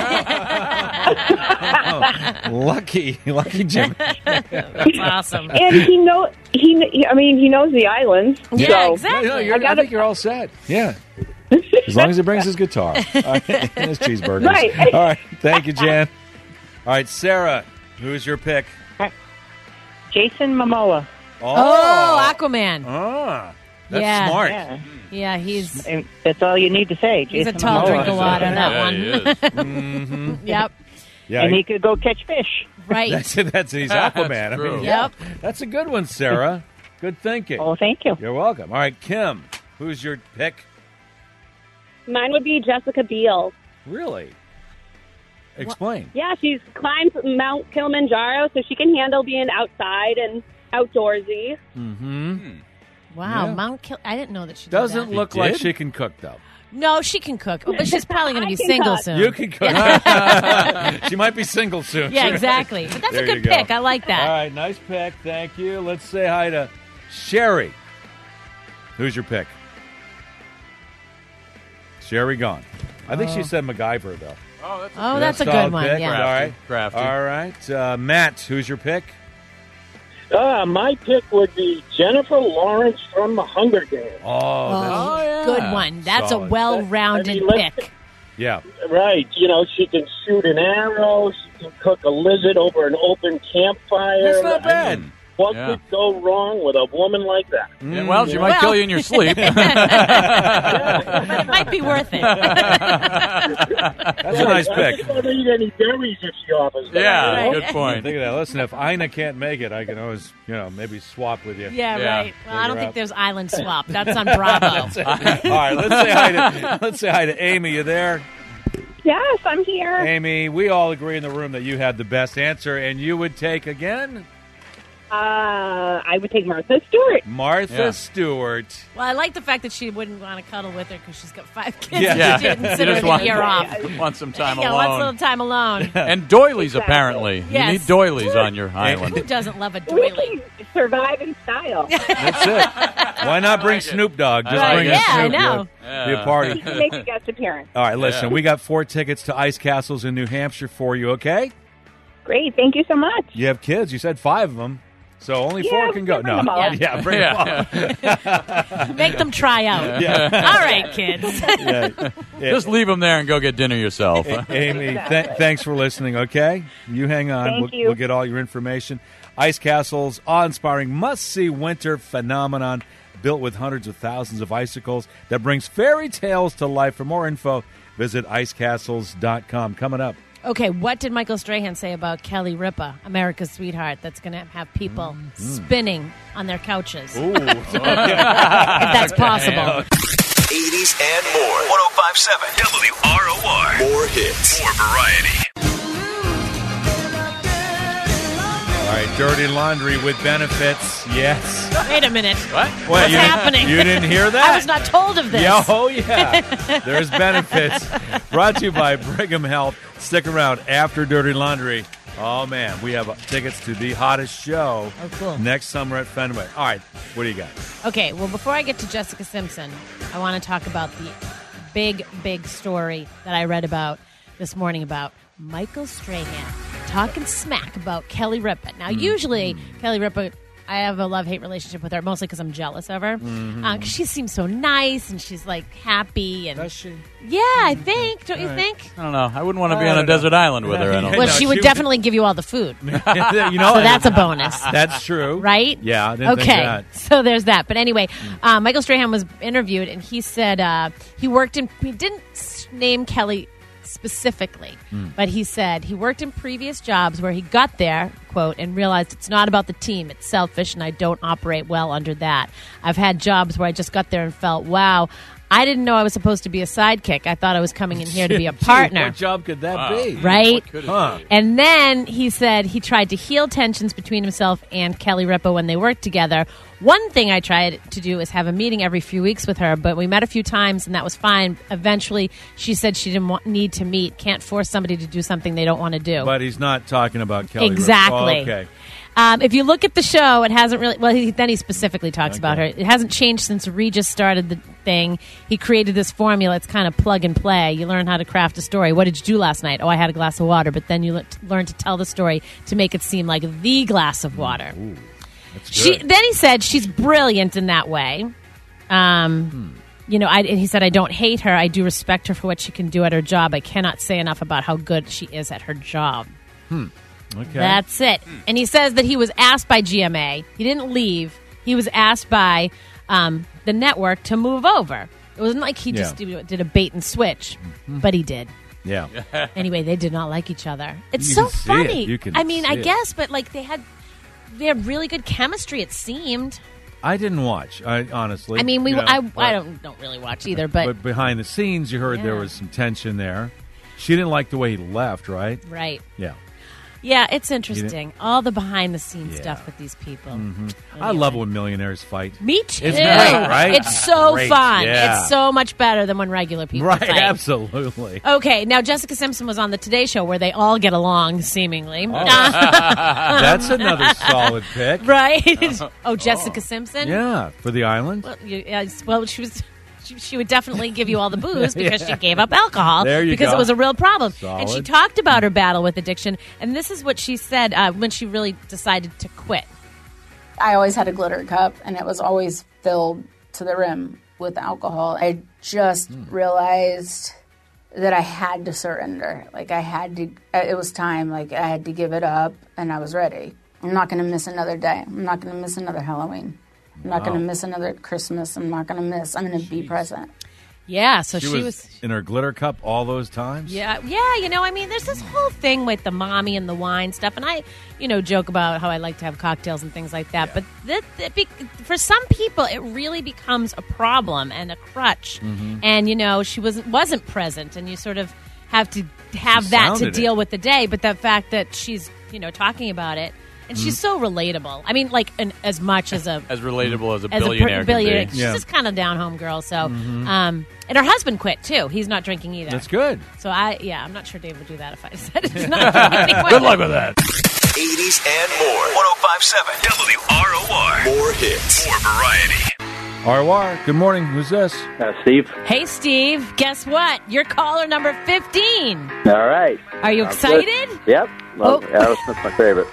Oh, lucky, lucky Jimmy. That's awesome. And he know he. he- I mean, he knows the islands. Yeah, so exactly. No, you're, I I, gotta- think you're all set. Yeah. As long as he brings his guitar. All right, and his cheeseburgers. Right. All right. Thank you, Jan. All right, Sarah, who's your pick? Jason Momoa. Oh, Oh, Aquaman. Ah, that's Yeah. smart. Yeah. Yeah, he's And that's all you need to say. he's a Jason tall Momoa. drink of water, that Yeah, one. he is. Mm-hmm. Yep. Yeah, And he could go catch fish. Right. That's it. That's he's Aquaman. That's I mean, true. yeah. Yep. That's a good one, Sarah. Good thinking. Oh, thank you. You're welcome. All right, Kim, who's your pick? Mine would be Jessica Biel. Really? Explain. Yeah, she's climbed Mount Kilimanjaro, so she can handle being outside and outdoorsy. Mm-hmm. Wow, Yeah. Mount Kill. I didn't know that she did Doesn't that. look He like did? she can cook, though. No, she can cook, but she's probably going to I be can single cook. soon. You can cook. She might be single soon. Yeah, exactly. But that's There a you good go. pick. I like that. All right, nice pick. Thank you. Let's say hi to Sherry. Who's your pick? Sherry gone. I think she Oh. said MacGyver, though. Oh, that's Oh, that's a Solid good one. pick. Yeah. All right. Crafty. All right. Uh, Matt, who's your pick? Uh, my pick would be Jennifer Lawrence from The Hunger Games. Oh, that's, Oh, yeah. good one. That's Solid. a well-rounded I mean, let's- pick. yeah. Right. You know, she can shoot an arrow. She can cook a lizard over an open campfire. That's not I bad. mean, what Yeah. could go wrong with a woman like that? Yeah, well, she might Well- kill you in your sleep. But it might be worth it. That's a nice I pick. don't need any berries if she offers them. yeah, you know? good point. Think of that. Listen, if Ina can't make it, I can always, you know, maybe swap with you. Yeah, Yeah. right. Well, I don't Figure think out. there's island swap. That's on Bravo. All right, let's say hi to let's say hi to Amy. You there? Yes, I'm here. Amy, we all agree in the room that you had the best answer, and you would take again Uh, I would take Martha Stewart. Martha Yeah. Stewart. Well, I like the fact that she wouldn't want to cuddle with her because she's got five kids. Yeah. and Yeah, she didn't you consider just the want, year off. want some time Yeah, wants a alone. little time alone. And doilies, Exactly. apparently. You Yes. need doilies on your Who island. doesn't love a We doily? can survive in style. That's it. Why not bring Snoop Dogg? Just like bring it. in Yeah, I Snoop. know. Yeah. Be a party. He can make a guest appearance. All right, listen, Yeah. we got four tickets to Ice Castles in New Hampshire for you, okay? Great. Thank you so much. You have kids. You said five of them. So only Yeah, four can go. bring No. them all. Yeah. Yeah, bring Yeah. them all. Make them try out. Yeah. All right, kids. Yeah. Yeah. Just leave them there and go get dinner yourself. Amy, th- thanks for listening, okay? You hang on. Thank we'll, you. we'll get all your information. Ice Castles, awe-inspiring, must-see winter phenomenon built with hundreds of thousands of icicles that brings fairy tales to life. For more info, visit ice castles dot com. Coming up. Okay, what did Michael Strahan say about Kelly Ripa, America's sweetheart, that's going to have people spinning on their couches? Ooh. If that's possible. eighties and more. one oh five point seven W R O R. More hits. More variety. All right, dirty laundry with benefits. Yes. Wait a minute. What? What, What's you didn't- happening? you didn't hear that? I was not told of this. Yeah, oh, yeah. There's benefits. Brought to you by Brigham Health. Stick around after Dirty Laundry. Oh, man, we have uh, tickets to the hottest show Oh, cool. next summer at Fenway. All right, what do you got? Okay, well, before I get to Jessica Simpson, I want to talk about the big, big story that I read about this morning about Michael Strahan talking smack about Kelly Ripa. Now, usually, Kelly Ripa, I have a love-hate relationship with her, mostly because I'm jealous of her. Mhm. Uh, 'cause she seems so nice, and she's, like, happy. And Does she? Yeah, I think. Don't you All right. think? I don't know. I wouldn't want to be I on a don't know. desert island with her. I don't Well, think. she No, would she- definitely give you all the food. you know, So that's a bonus. That's true. Right? Yeah, I didn't okay. think that. So there's that. But anyway, uh, Michael Strahan was interviewed, and he said uh, he worked in. He didn't s- name Kelly specifically, Hmm. but he said he worked in previous jobs where he got there, quote, and realized it's not about the team. It's selfish, and I don't operate well under that. I've had jobs where I just got there and felt, wow, I didn't know I was supposed to be a sidekick. I thought I was coming in here to be a Gee, partner. what job could that Wow. be? Right? What could it Huh. be? And then he said he tried to heal tensions between himself and Kelly Ripa when they worked together. One thing I tried to do is have a meeting every few weeks with her, but we met a few times and that was fine. Eventually, she said she didn't want, need to meet. Can't force somebody to do something they don't want to do. But he's not talking about Kelly Ripa. Exactly. Oh, okay. Um, if you look at the show, it hasn't really. Well, he, then he specifically talks about her. It hasn't changed since Regis started the thing. He created this formula. It's kind of plug and play. You learn how to craft a story. What did you do last night? Oh, I had a glass of water. But then you le- learn to tell the story to make it seem like the glass of water. Ooh, that's She, good. then he said she's brilliant in that way. Um, Hmm. You know, I, and he said, I don't hate her. I do respect her for what she can do at her job. I cannot say enough about how good she is at her job. Hmm. Okay. That's it. And he says that he was asked by G M A. He didn't leave. He was asked by um, the network to move over. It wasn't like he just Yeah. did a bait and switch, but he did. Yeah. Anyway, they did not like each other. It's You so can see funny. it. You can I mean, see I it. guess, but like they had they had really good chemistry. It seemed. I didn't watch, I honestly. I mean, we You know, I, but- I don't don't really watch either, but, But behind the scenes, you heard there Yeah. was some tension there. She didn't like the way he left, right? right. Yeah. Yeah, it's interesting. All the behind the scenes Yeah. stuff with these people. hmm I love when millionaires fight. Me too. It's great, right? It's so Great. fun. Yeah. It's so much better than when regular people Right, fight. absolutely. Okay, now Jessica Simpson was on the Today Show where they all get along, seemingly. That's another solid pick. Right? Oh, Jessica Simpson? Yeah, for the island. Well, you, yeah, well, she was. She, she would definitely give you all the booze because Yeah. she gave up alcohol There you because go. it was a real problem. And she Solid. talked about her battle with addiction, and this is what she said uh, when she really decided to quit. I always had a glitter cup, and it was always filled to the rim with alcohol. I just realized that I had to surrender. Like, I had to, it was time. Like, I had to give it up, and I was ready. I'm not going to miss another day. I'm not going to miss another Halloween. I'm not Wow. going to miss another Christmas. I'm not going to miss. I'm going to be present. Yeah, so she, she, was, was in her glitter cup all those times. Yeah, yeah, you know, I mean, there's this whole thing with the mommy and the wine stuff, and I, you know, joke about how I like to have cocktails and things like that. But that, that be, for some people, it really becomes a problem and a crutch. Mhm. And you know, she wasn't wasn't present, and you sort of have to have She that to sounded deal it. with the day. But the fact that she's, you know, talking about it. And she's so relatable. I mean, like, an, as much as a As relatable as a as billionaire per- can be. billionaire. She's Yeah. just kind of down home girl. So, Mhm. um, and her husband quit too. He's not drinking either. That's good. So I, yeah, I'm not sure Dave would do that if I decided to not drink anymore. Good luck with that. eighties and more. one oh five point seven W R O R. More hits. More variety. R O R, good morning. Who's this? Uh, Steve. Hey, Steve. Guess what? You're caller number fifteen. All right. Are you Sounds good. excited? Yep. Love Oh. Aerosmith's my favorite.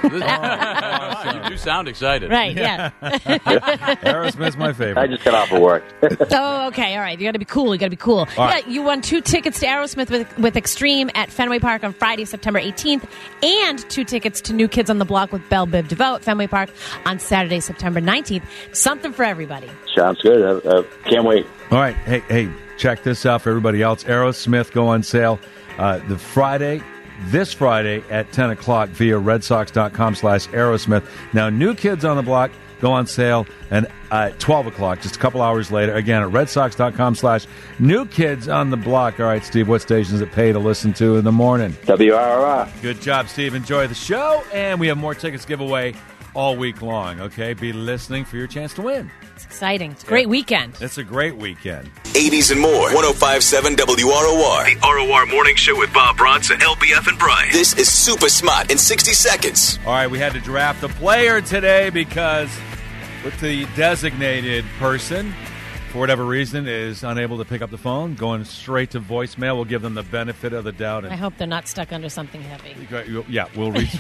You do sound excited. Right, yeah. Aerosmith's my favorite. I just got off of work. Oh, okay. All right. You got to be cool. You got to be cool. All right. Yeah, you won two tickets to Aerosmith with, with Extreme at Fenway Park on Friday, September eighteenth, and two tickets to New Kids on the Block with Belle Biv DeVoe at Fenway Park on Saturday, September nineteenth. Something for everybody. Sounds good. Uh, uh, can't wait. All right. Hey, hey, check this out for everybody else. Aerosmith go on sale uh, the Friday, this Friday at ten o'clock via redsox.com slash Aerosmith. Now, New Kids on the Block go on sale and uh, at twelve o'clock, just a couple hours later. Again, at redsox.com slash New Kids on the Block. All right, Steve, what stations it pay to listen to in the morning? W R O R. Good job, Steve. Enjoy the show. And we have more tickets giveaway all week long, okay? Be listening for your chance to win. It's exciting. It's a great weekend. It's a great weekend. eighties and more. one oh five point seven W R O R. The R O R Morning Show with Bob Bronson, L B F, and Brian. This is Super Smart in sixty seconds. All right, we had to draft a player today because with the designated person, for whatever reason, is unable to pick up the phone, going straight to voicemail. We'll give them the benefit of the doubt. I And hope they're not stuck under something heavy. yeah, we'll reach.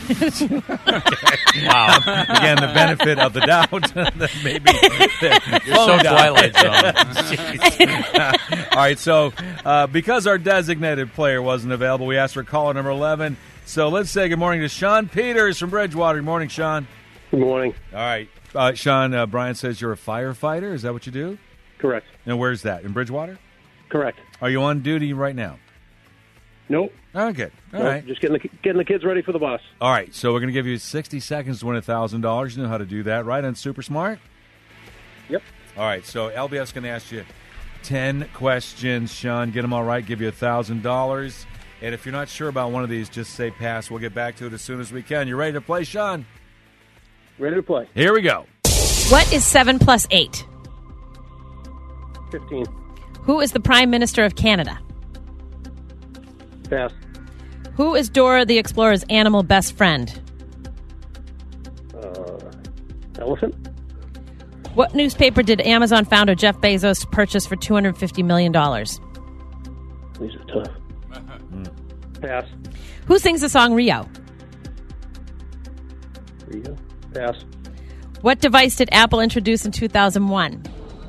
Wow. Again, the benefit of the doubt. that maybe You're so Twilight Zone. All right, so uh, because our designated player wasn't available, we asked for caller number eleven. So let's say good morning to Sean Peters from Bridgewater. Good morning, Sean. Good morning. All right. Uh, Sean, uh, Brian says you're a firefighter. Is that what you do? Correct. And where's that? In Bridgewater? Correct. Are you on duty right now? Nope. Oh, good. All Nope, right. Just getting the getting the kids ready for the bus. All right. So we're going to give you sixty seconds to win one thousand dollars. You know how to do that, right? On Super Smart? Yep. All right. So L B F's going to ask you ten questions. Sean, get them all right. Give you one thousand dollars. And if you're not sure about one of these, just say pass. We'll get back to it as soon as we can. You ready to play, Sean? Ready to play. Here we go. What is seven plus eight? Fifteen. Who is the Prime Minister of Canada? Pass. Who is Dora the Explorer's animal best friend? Uh, elephant. What newspaper did Amazon founder Jeff Bezos purchase for two hundred fifty million dollars? These are tough. Pass. Who sings the song Rio? Rio. Pass. What device did Apple introduce in two thousand one?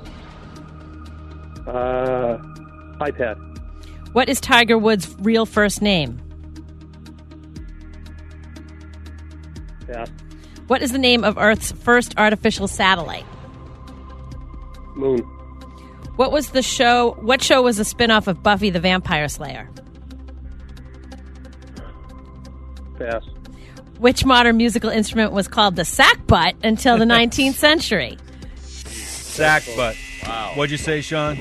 Uh, iPad. What is Tiger Woods' real first name? Pass. What is the name of Earth's first artificial satellite? Moon. What was the show? What show was a spin-off of Buffy the Vampire Slayer? Pass. Which modern musical instrument was called the sackbut until the nineteenth century? Sackbut. Wow. What'd you say, Sean?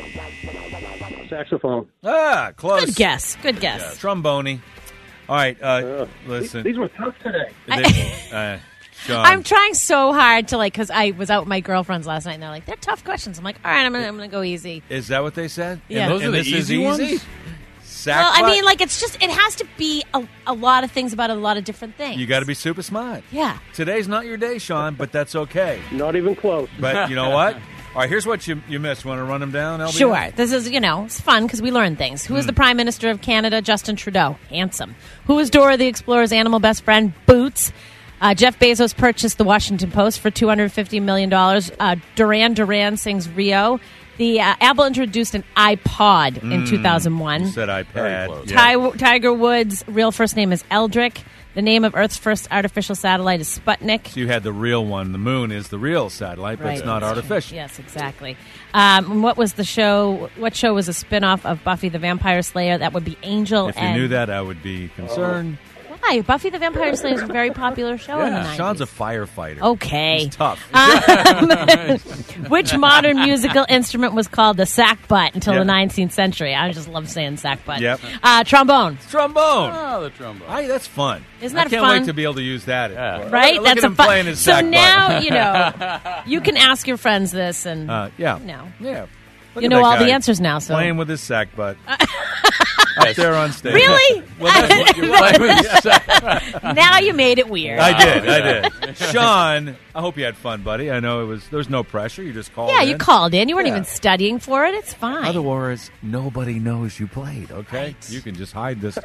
Saxophone. Ah, close. Good guess. Good guess. Yeah, trombone. All right, uh, listen. These were tough today. They, uh, Sean. I'm trying so hard to like because I was out with my girlfriends last night and they're like they're tough questions. I'm like, all right, I'm gonna I'm gonna go easy. Is that what they said? Yeah. And, Those and are the this easy is easy? ones? Sackbut? Well, I mean, like it's just it has to be a, a lot of things about a lot of different things. You got to be super smart. Yeah. Today's not your day, Sean, but that's okay. Not even close. But you know what? All right, here's what you you missed. Want to run them down, L B? Sure. This is, you know, it's fun because we learn things. Who is Mm. the Prime Minister of Canada? Justin Trudeau. Handsome. Who is Dora the Explorer's animal best friend? Boots. Uh, Jeff Bezos purchased the Washington Post for two hundred fifty million dollars. Uh, Duran Duran sings Rio. The uh, Apple introduced an iPod in Mm. two thousand one. You said iPad. Ty- Tiger Woods' real first name is Eldrick. The name of Earth's first artificial satellite is Sputnik. So you had the real one. The moon is the real satellite, but it's not artificial. Yes, exactly. Um, and what was the show? What show was a spin-off of Buffy the Vampire Slayer? That would be Angel. If you and knew that, I would be concerned. Why? Buffy the Vampire Slayer is a very popular show in the Yeah, nineties. Sean's a firefighter. Okay. He's tough. Um, which modern musical instrument was called the sackbut until Yeah. the nineteenth century? I just love saying sackbut. Yep. Uh, trombone. Trombone. Oh, the trombone. Hey, that's fun. Isn't I that can't fun? wait to be able to use that. Right? Look, That's at a him fun. playing his So sackbut. now you know you can ask your friends this, and Uh, yeah. you know, Yeah. Look you at know that all the guy answers now. So playing with his sack butt up there on stage. Really? Well, that's what you're playing with his sack. now you made it weird. I did. I did. Sean, I hope you had fun, buddy. I know it was. There was no pressure. You just called. Yeah, in. you called in. You weren't Yeah. even studying for it. It's fine. Otherwise, nobody knows you played, okay? You can just hide this.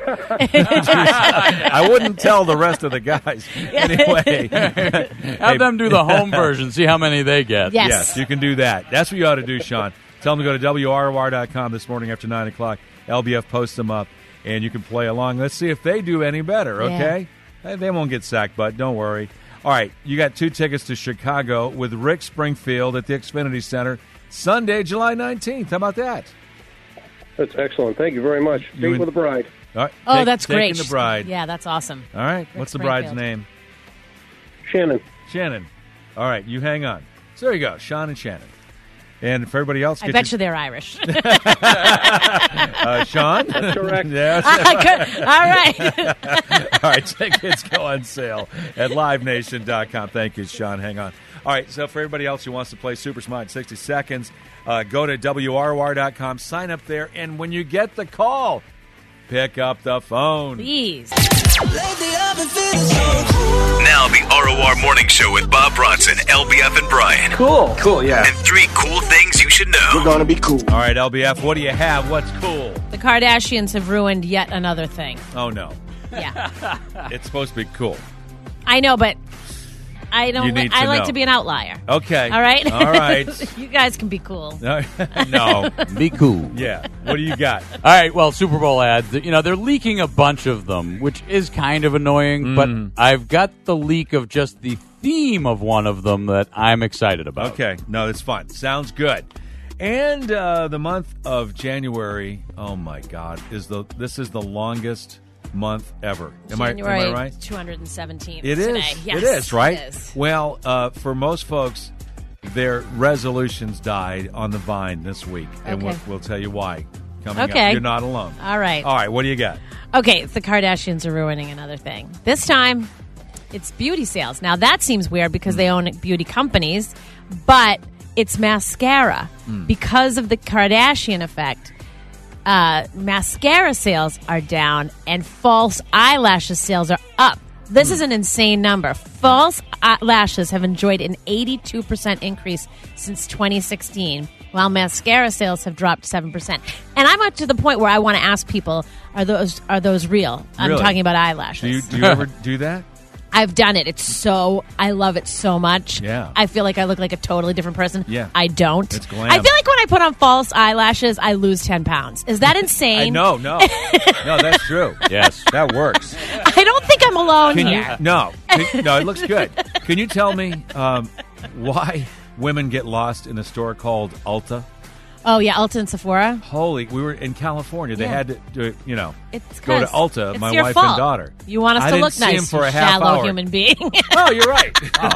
I wouldn't tell the rest of the guys. Anyway. Have them do the home version, see how many they get. Yes. Yes, you can do that. That's what you ought to do, Sean. Tell them to go to W R O R dot com this morning after nine o'clock. L B F posts them up, and you can play along. Let's see if they do any better, okay? They- They won't get sacked, but don't worry. All right, you got two tickets to Chicago with Rick Springfield at the Xfinity Center Sunday, July nineteenth. How about that? That's excellent. Thank you very much. You Date and- with a bride. All right, Oh, take- that's great. taking the bride. Yeah, that's awesome. All right, what's the bride's Springfield. name? Shannon. Shannon. All right, you hang on. So there you go, Sean and Shannon. And for everybody else, I get bet your- you they're Irish. uh, Sean? That's correct. Yes. All right. All right, tickets go on sale at live nation dot com. Thank you, Sean. Hang on. All right, so for everybody else who wants to play Super Smart in sixty seconds, uh, go to W R O R dot com, sign up there, and when you get the call, pick up the phone. Please. Now the R O R Morning Show with Bob Bronson, L B F, and Brian. Cool. Cool, yeah. And three cool things you should know. We're going to be cool. All right, L B F, what do you have? What's cool? The Kardashians have ruined yet another thing. Oh, no. Yeah. It's supposed to be cool. I know, but I don't. You Li- need I to like know. to be an outlier. Okay. All right. All right. You guys can be cool. No. Be cool. Yeah. What do you got? All right, well, Super Bowl ads, you know, they're leaking a bunch of them, which is kind of annoying, Mm. but I've got the leak of just the theme of one of them that I'm excited about. Okay. No, it's fun. Sounds good. And uh, the month of January, oh my God, is the this is the longest month ever. Am January I am I right? two hundred seventeenth. It is. Today. Yes, it is, right? It is. Well, uh, for most folks, their resolutions died on the vine this week, and Okay. we'll, we'll tell you why. Coming Okay. up, you're not alone. All right. All right, what do you got? Okay, the Kardashians are ruining another thing. This time, it's beauty sales. Now, that seems weird because they own beauty companies, but it's mascara. Mm. Because of the Kardashian effect, uh, mascara sales are down and false eyelashes sales are up. This is an insane number. False eyelashes have enjoyed an eighty-two percent increase since twenty sixteen, while mascara sales have dropped seven percent. And I'm up to the point where I want to ask people, are those are those real? I'm Really? talking about eyelashes. Do you, do you ever do that? I've done it. It's so, I love it so much. Yeah. I feel like I look like a totally different person. Yeah. I don't. It's glam. I feel like when I put on false eyelashes, I lose ten pounds. Is that insane? I know, no. No, that's true. Yes. That works. I don't think I'm a alone Can here. you, no, Can- no, it looks good. Can you tell me um, why women get lost in a store called Ulta? Oh, yeah, Ulta and Sephora. Holy, we were in California. They Yeah. had to, do, you know, It's go to 'cause Ulta, it's my your wife fault. and daughter. You want us I to didn't look see nice, him for a you half shallow hour. human being. Oh, you're right. All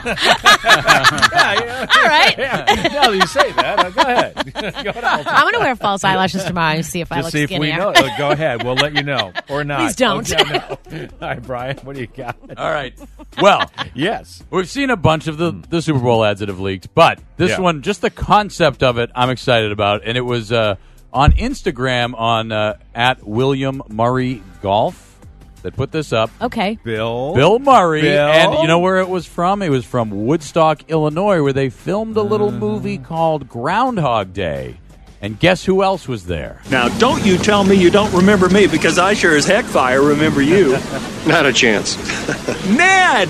right. Yeah, now that you say that, uh, go ahead. Go to Ulta. I'm going to wear false eyelashes tomorrow and see if I Just look see if skinnier. we know. Uh, Go ahead. We'll let you know. Or not. Please don't. Okay, no. All right, Brian, what do you got? All right. Well, yes. We've seen a bunch of the, the Super Bowl ads that have leaked, but this Yeah. one, just the concept of it, I'm excited about. And it was uh, on Instagram on uh, at William Murray Golf that put this up. Okay. Bill. Bill Murray. Bill. And you know where it was from? It was from Woodstock, Illinois, where they filmed a little movie called Groundhog Day. And guess who else was there? Now, don't you tell me you don't remember me, because I sure as heck fire remember you. Not a chance. Ned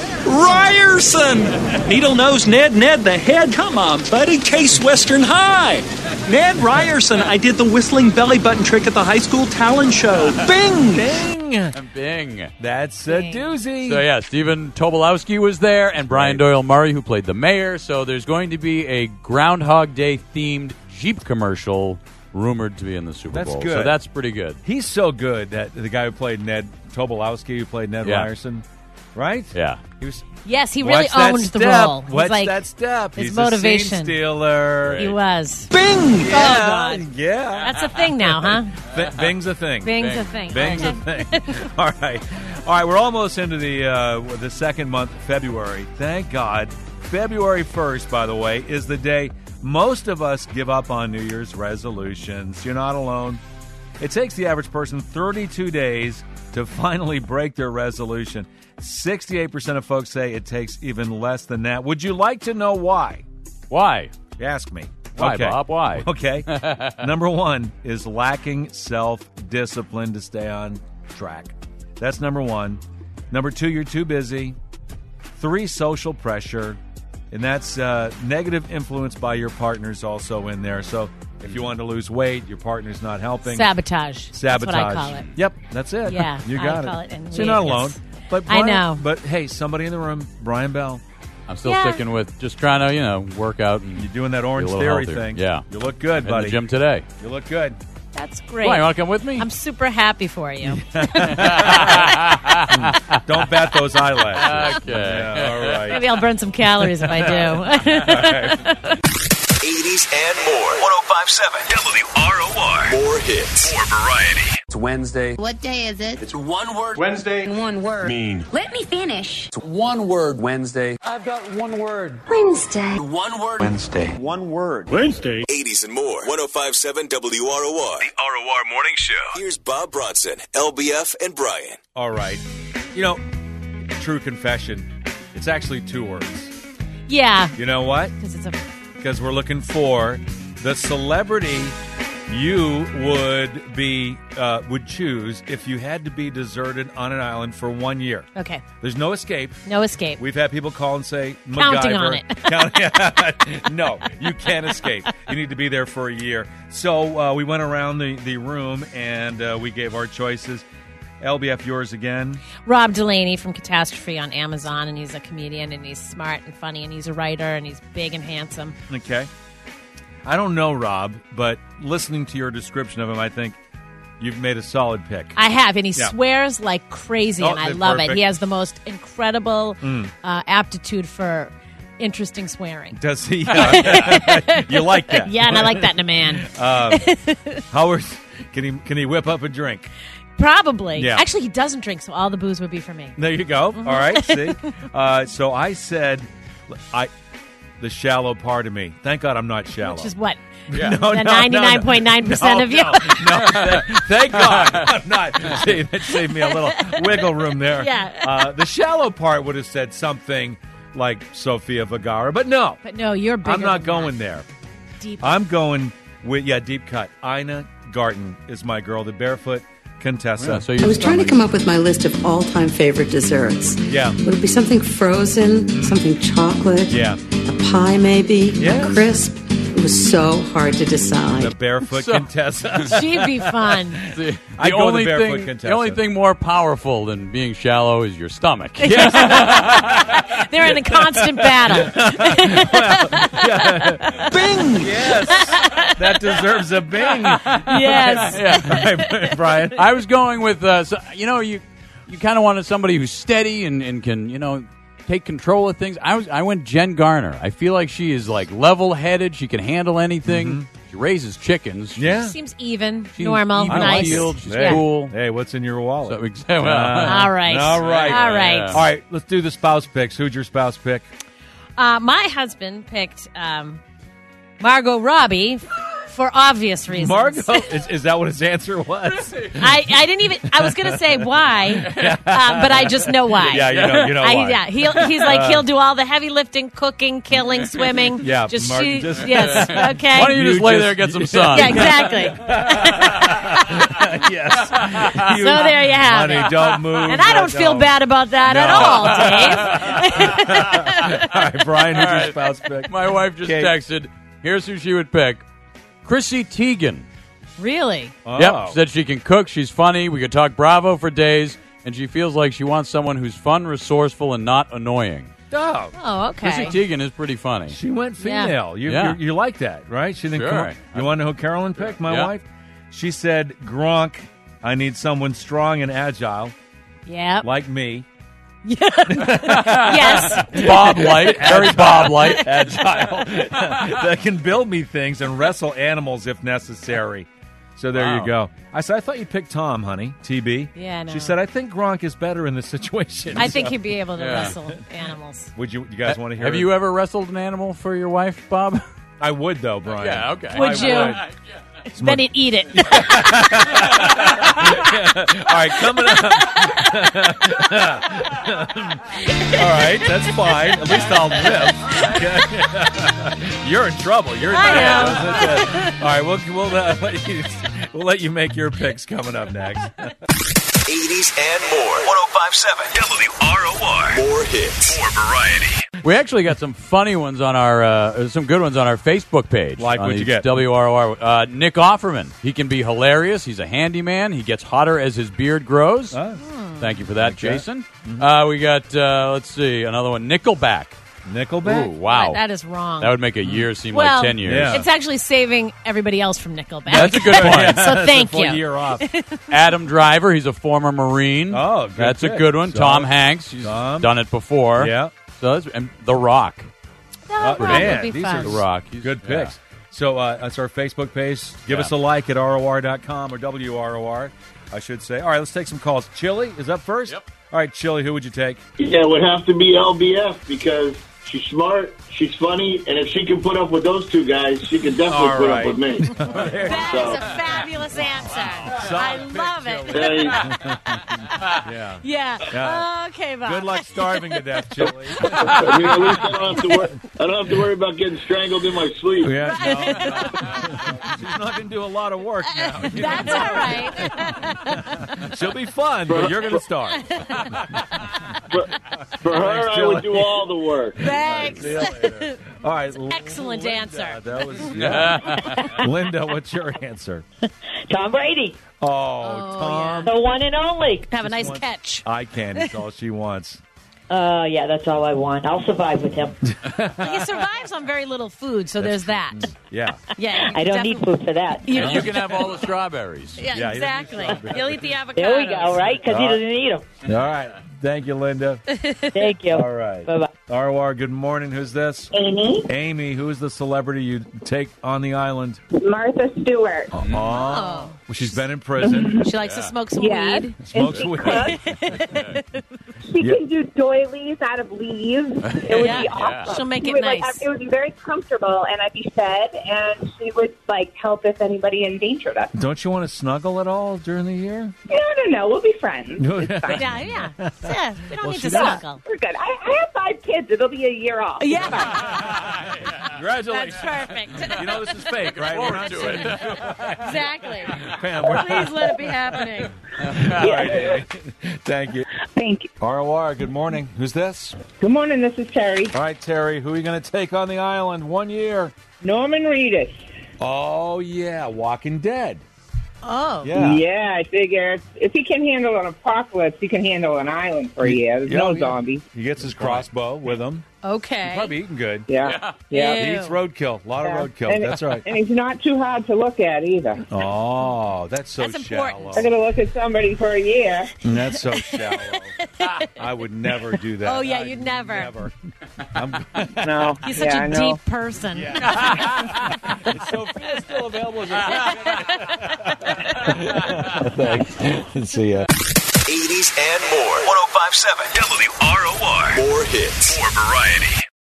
Ryerson! Needle Nose Ned, Ned the Head. Come on, buddy. Case Western High. Ned Ryerson, I did the whistling belly button trick at the high school talent show. Bing! Bing! Bing. That's a doozy. So, yeah, Stephen Tobolowsky was there and Brian Doyle Murray, who played the mayor. So there's going to be a Groundhog Day-themed Jeep commercial rumored to be in the Super That's Bowl. good. So that's pretty good. He's so good, that the guy who played Ned Tobolowsky, who played Ned Yeah. Ryerson, right? Yeah. He was. Yes, he really Watch that owned the step. role. He's Watch like, that step. his He's motivation. a scene stealer. He was. Bing! Oh, God. Yeah. That's a thing now, huh? Th- Bing's a thing. Bing's a thing. Bing's Okay. a thing. All right. All right, we're almost into the uh, the second month, February. Thank God. February first, by the way, is the day most of us give up on New Year's resolutions. You're not alone. It takes the average person thirty-two days to finally break their resolution. sixty-eight percent of folks say it takes even less than that. Would you like to know why? Why? Ask me. Why, okay. Bob? Why? Okay. Number one is lacking self-discipline to stay on track. That's number one. Number two, you're too busy. Three, social pressure. And that's uh, negative influence by your partner's also in there. So if you want to lose weight, your partner's not helping. Sabotage. Sabotage. That's what I call it. Yep, that's it. Yeah, you I got call it. it, and so you're we- not yes. alone. But I Brian- know. But hey, somebody in the room, Brian Bell. I'm still Yeah. sticking with just trying to, you know, work out. And You're doing that be a Orange little Theory healthier. thing. Yeah. You look good, In buddy. the gym today. You look good. That's great. Why, you want to come with me? I'm super happy for you. Don't bat those eyelashes. Okay. Yeah, all right. Maybe I'll burn some calories if I do. eighties and more. one oh five point seven W R O R. More hits. More variety. It's Wednesday. What day is it? It's one word. Wednesday. One word. Mean. Let me finish. It's one word. Wednesday. I've got one word. Wednesday. One word. Wednesday. One word. Wednesday. eighties and more. one oh five point seven W R O R. The R O R Morning Show. Here's Bob Bronson, L B F, and Brian. All right. You know, true confession. It's actually two words. Yeah. You know what? Because it's a. Because we're looking for the celebrity you would be uh, would choose if you had to be deserted on an island for one year. Okay. There's no escape. No escape. We've had people call and say, Counting MacGyver. on it. Count- no, you can't escape. You need to be there for a year. So uh, we went around the, the room and uh, we gave our choices. L B F, yours again. Rob Delaney from Catastrophe on Amazon, and he's a comedian, and he's smart and funny, and he's a writer, and he's big and handsome. Okay. I don't know Rob, but listening to your description of him, I think you've made a solid pick. I have, and he Yeah. swears like crazy, Oh, and I that's love perfect. it. He has the most incredible Mm. uh, aptitude for interesting swearing. Does he? Uh, you like that? Yeah, and I like that in a man. Um, Howard, can he can he whip up a drink? Probably. Yeah. Actually, he doesn't drink, so all the booze would be for me. There you go. Mhm. All right. See, uh, so I said, I the shallow part of me. Thank God I'm not shallow. Which is what? Yeah. The No, no, no, ninety-nine point nine percent no, of you? No, no, th- thank God I'm not. See, that saved me a little wiggle room there. Yeah. Uh, the shallow part would have said something like Sofia Vergara, but no. But no, you're bigger I'm not than going that. there. Deep. I'm going with, yeah, deep cut. Ina Garten is my girl, the barefoot Contessa. Yeah, so I was trying to come up with my list of all-time favorite desserts. Yeah. Would it be something frozen, something chocolate, Yeah. a pie maybe, Yes. a crisp? It was so hard to decide. The barefoot Contessa. She'd be fun. The, I'd the go with only the barefoot thing, Contessa. the only thing more powerful than being shallow is your stomach. They're in a constant battle. Bing! Yes. That deserves a bing. Yes. Yeah. All right, Brian. I was going with, uh, so, you know, you you kind of wanted somebody who's steady and, and can, you know, take control of things. I was I went Jen Garner. I feel like she is like level-headed. She can handle anything. Mm-hmm. She raises chickens. She's, Yeah. Seems even, she's normal, even nice. keeled. She's Hey. cool. Hey, what's in your wallet? So, exactly. Well, Uh, All right. All right. All right. All right, let's do the spouse picks. Who'd your spouse pick? Uh, my husband picked um, Margot Robbie for obvious reasons. Margot? is, is that what his answer was? I, I didn't even. I was going to say why, uh, but I just know why. Yeah, you know, you know I, why. yeah, he'll, he's like he'll do all the heavy lifting, cooking, killing, swimming. Yeah, just, Mar- she, just- yes. Okay. Why don't you, You just lay just- there and get some sun? Yeah, exactly. Yes. So there you have Honey, it. don't move. And I don't feel No. bad about that at No. all, Dave. All right, Brian, who'd All your right. spouse pick? My wife just Okay. texted, here's who she would pick. Chrissy Teigen. Really? Oh. Yep, said she can cook, she's funny, we could talk Bravo for days, and she feels like she wants someone who's fun, resourceful, and not annoying. Oh. Oh, okay. Chrissy Teigen is pretty funny. She went Yeah. female. You, Yeah. you you like that, right? She didn't. Sure. Come, you want to know who Carolyn picked? My Yeah. wife. She said, "Gronk, I need someone strong and agile, Yep. like me." Yes. Bob Light, very Bob Light. Agile that can build me things and wrestle animals if necessary. So there Wow. you go. I said, I thought you picked Tom, honey. T B. Yeah, no. She said, I think Gronk is better in this situation. I think So- he'd be able to Yeah. wrestle animals. Would you? You guys want to hear? Have it? you ever wrestled an animal for your wife, Bob? I would though, Brian. Yeah, okay. Would I you? would. Then he'd eat it. All right, coming up. All right, that's fine. At least I'll live. You're in trouble. You're in I trouble. am. That's it. All right, we'll we'll, uh, let you, we'll let you make your picks coming up next. eighties and more. one oh five point seven W R O R. More hits. More variety. We actually got some funny ones on our, uh, some good ones on our Facebook page. Like on what'd you the get? W R O R. Uh, Nick Offerman. He can be hilarious. He's a handyman. He gets hotter as his beard grows. Oh. Thank you for that, Like that. Jason. Uh, we got, uh, let's see, another one. Nickelback. Nickelback? Ooh, wow. That is wrong. That would make a year seem well, like ten years. Yeah. It's actually saving everybody else from Nickelback. That's a good point. So thank Full you. year off. Adam Driver, he's a former Marine. Oh, good That's pick. a good one. So- Tom Hanks, he's Tom. done it before. Yeah. So that's, and The Rock. That Uh, would man, be these fun. are The Rock. He's- good yeah. picks. So uh, that's our Facebook page. Give Yeah. us a like at R O R dot com or W R O R, I should say. All right, let's take some calls. Chili is up first? Yep. All right, Chili, who would you take? Yeah, it would have to be L B F because she's smart, she's funny, and if she can put up with those two guys, she can definitely All put right. up with me. That So- is a fabulous answer. I love it. Hey, Yeah. Yeah. Yeah. Okay, Bob. Good luck starving to death, Chili. you know, at least I don't have to worry. I don't have to worry about getting strangled in my sleep. Yeah, no, no. She's not going to do a lot of work now. That's all right. She'll be fun, but you're going to start. For, for her, Thanks, I would Chili. do all the work. Thanks. See you later. All right, Excellent Linda, answer. That was yeah. Linda, what's your answer? Tom Brady, Oh, Tom. the one and only. Have a nice wants- catch. Eye candy's all she wants. Uh, yeah, that's all I want. I'll survive with him. He survives on very little food, so there's that. Yeah. Yeah, you I don't need definitely- food for that. You- You can have all the strawberries. Yeah, Yeah, he doesn't exactly. need strawberries. You'll eat the avocados. There we go, right? Because he All right. doesn't eat them. All right. Thank you, Linda. Thank you. All right. Bye-bye. R O R, good morning. Who's this? Amy. Amy, who is the celebrity you take on the island? Martha Stewart. Oh. Well, she's been in prison. She likes to smoke some Yes. weed. Smokes she weed. She Yeah. can do doilies out of leaves. It would Yeah. be awesome. She'll make She it would, like, nice. have- it would be very comfortable, and I'd be fed, and she would like help if anybody endangered us. Don't you want to snuggle at all during the year? No, no, no. We'll be friends. It's fine. Yeah, yeah. yeah. We don't Well, need she to does. snuggle. We're good. I, I have five kids. It'll be a year off. Yeah. Congratulations. That's perfect. You know this is fake, right? We're not to saying- Exactly. Pam, we're- Please let it be happening. All right, Amy. Thank you. Thank you. R O R, good morning. Who's this? Good morning, this is Terry. All right, Terry, who are you going to take on the island? One year. Norman Reedus. Oh, yeah, Walking Dead. Oh. Yeah. Yeah, I figure if, if he can handle an apocalypse, he can handle an island for a year. There's Yeah, no yeah. zombies. He gets his crossbow with him. Okay. He's probably eating good. Yeah. Yeah. He eats roadkill. A lot Yeah. of roadkill. And- That's right. And he's not too hard to look at either. Oh, that's so That's shallow. important. I'm going to look at somebody for a year. That's so shallow. I would never do that. Oh, yeah, I'd you'd never. Never. I'm, No. He's such yeah, I a know. deep person. so it's still available as a Thanks. See ya. eighties and more. ten fifty-seven W R O R. More hits. More variety.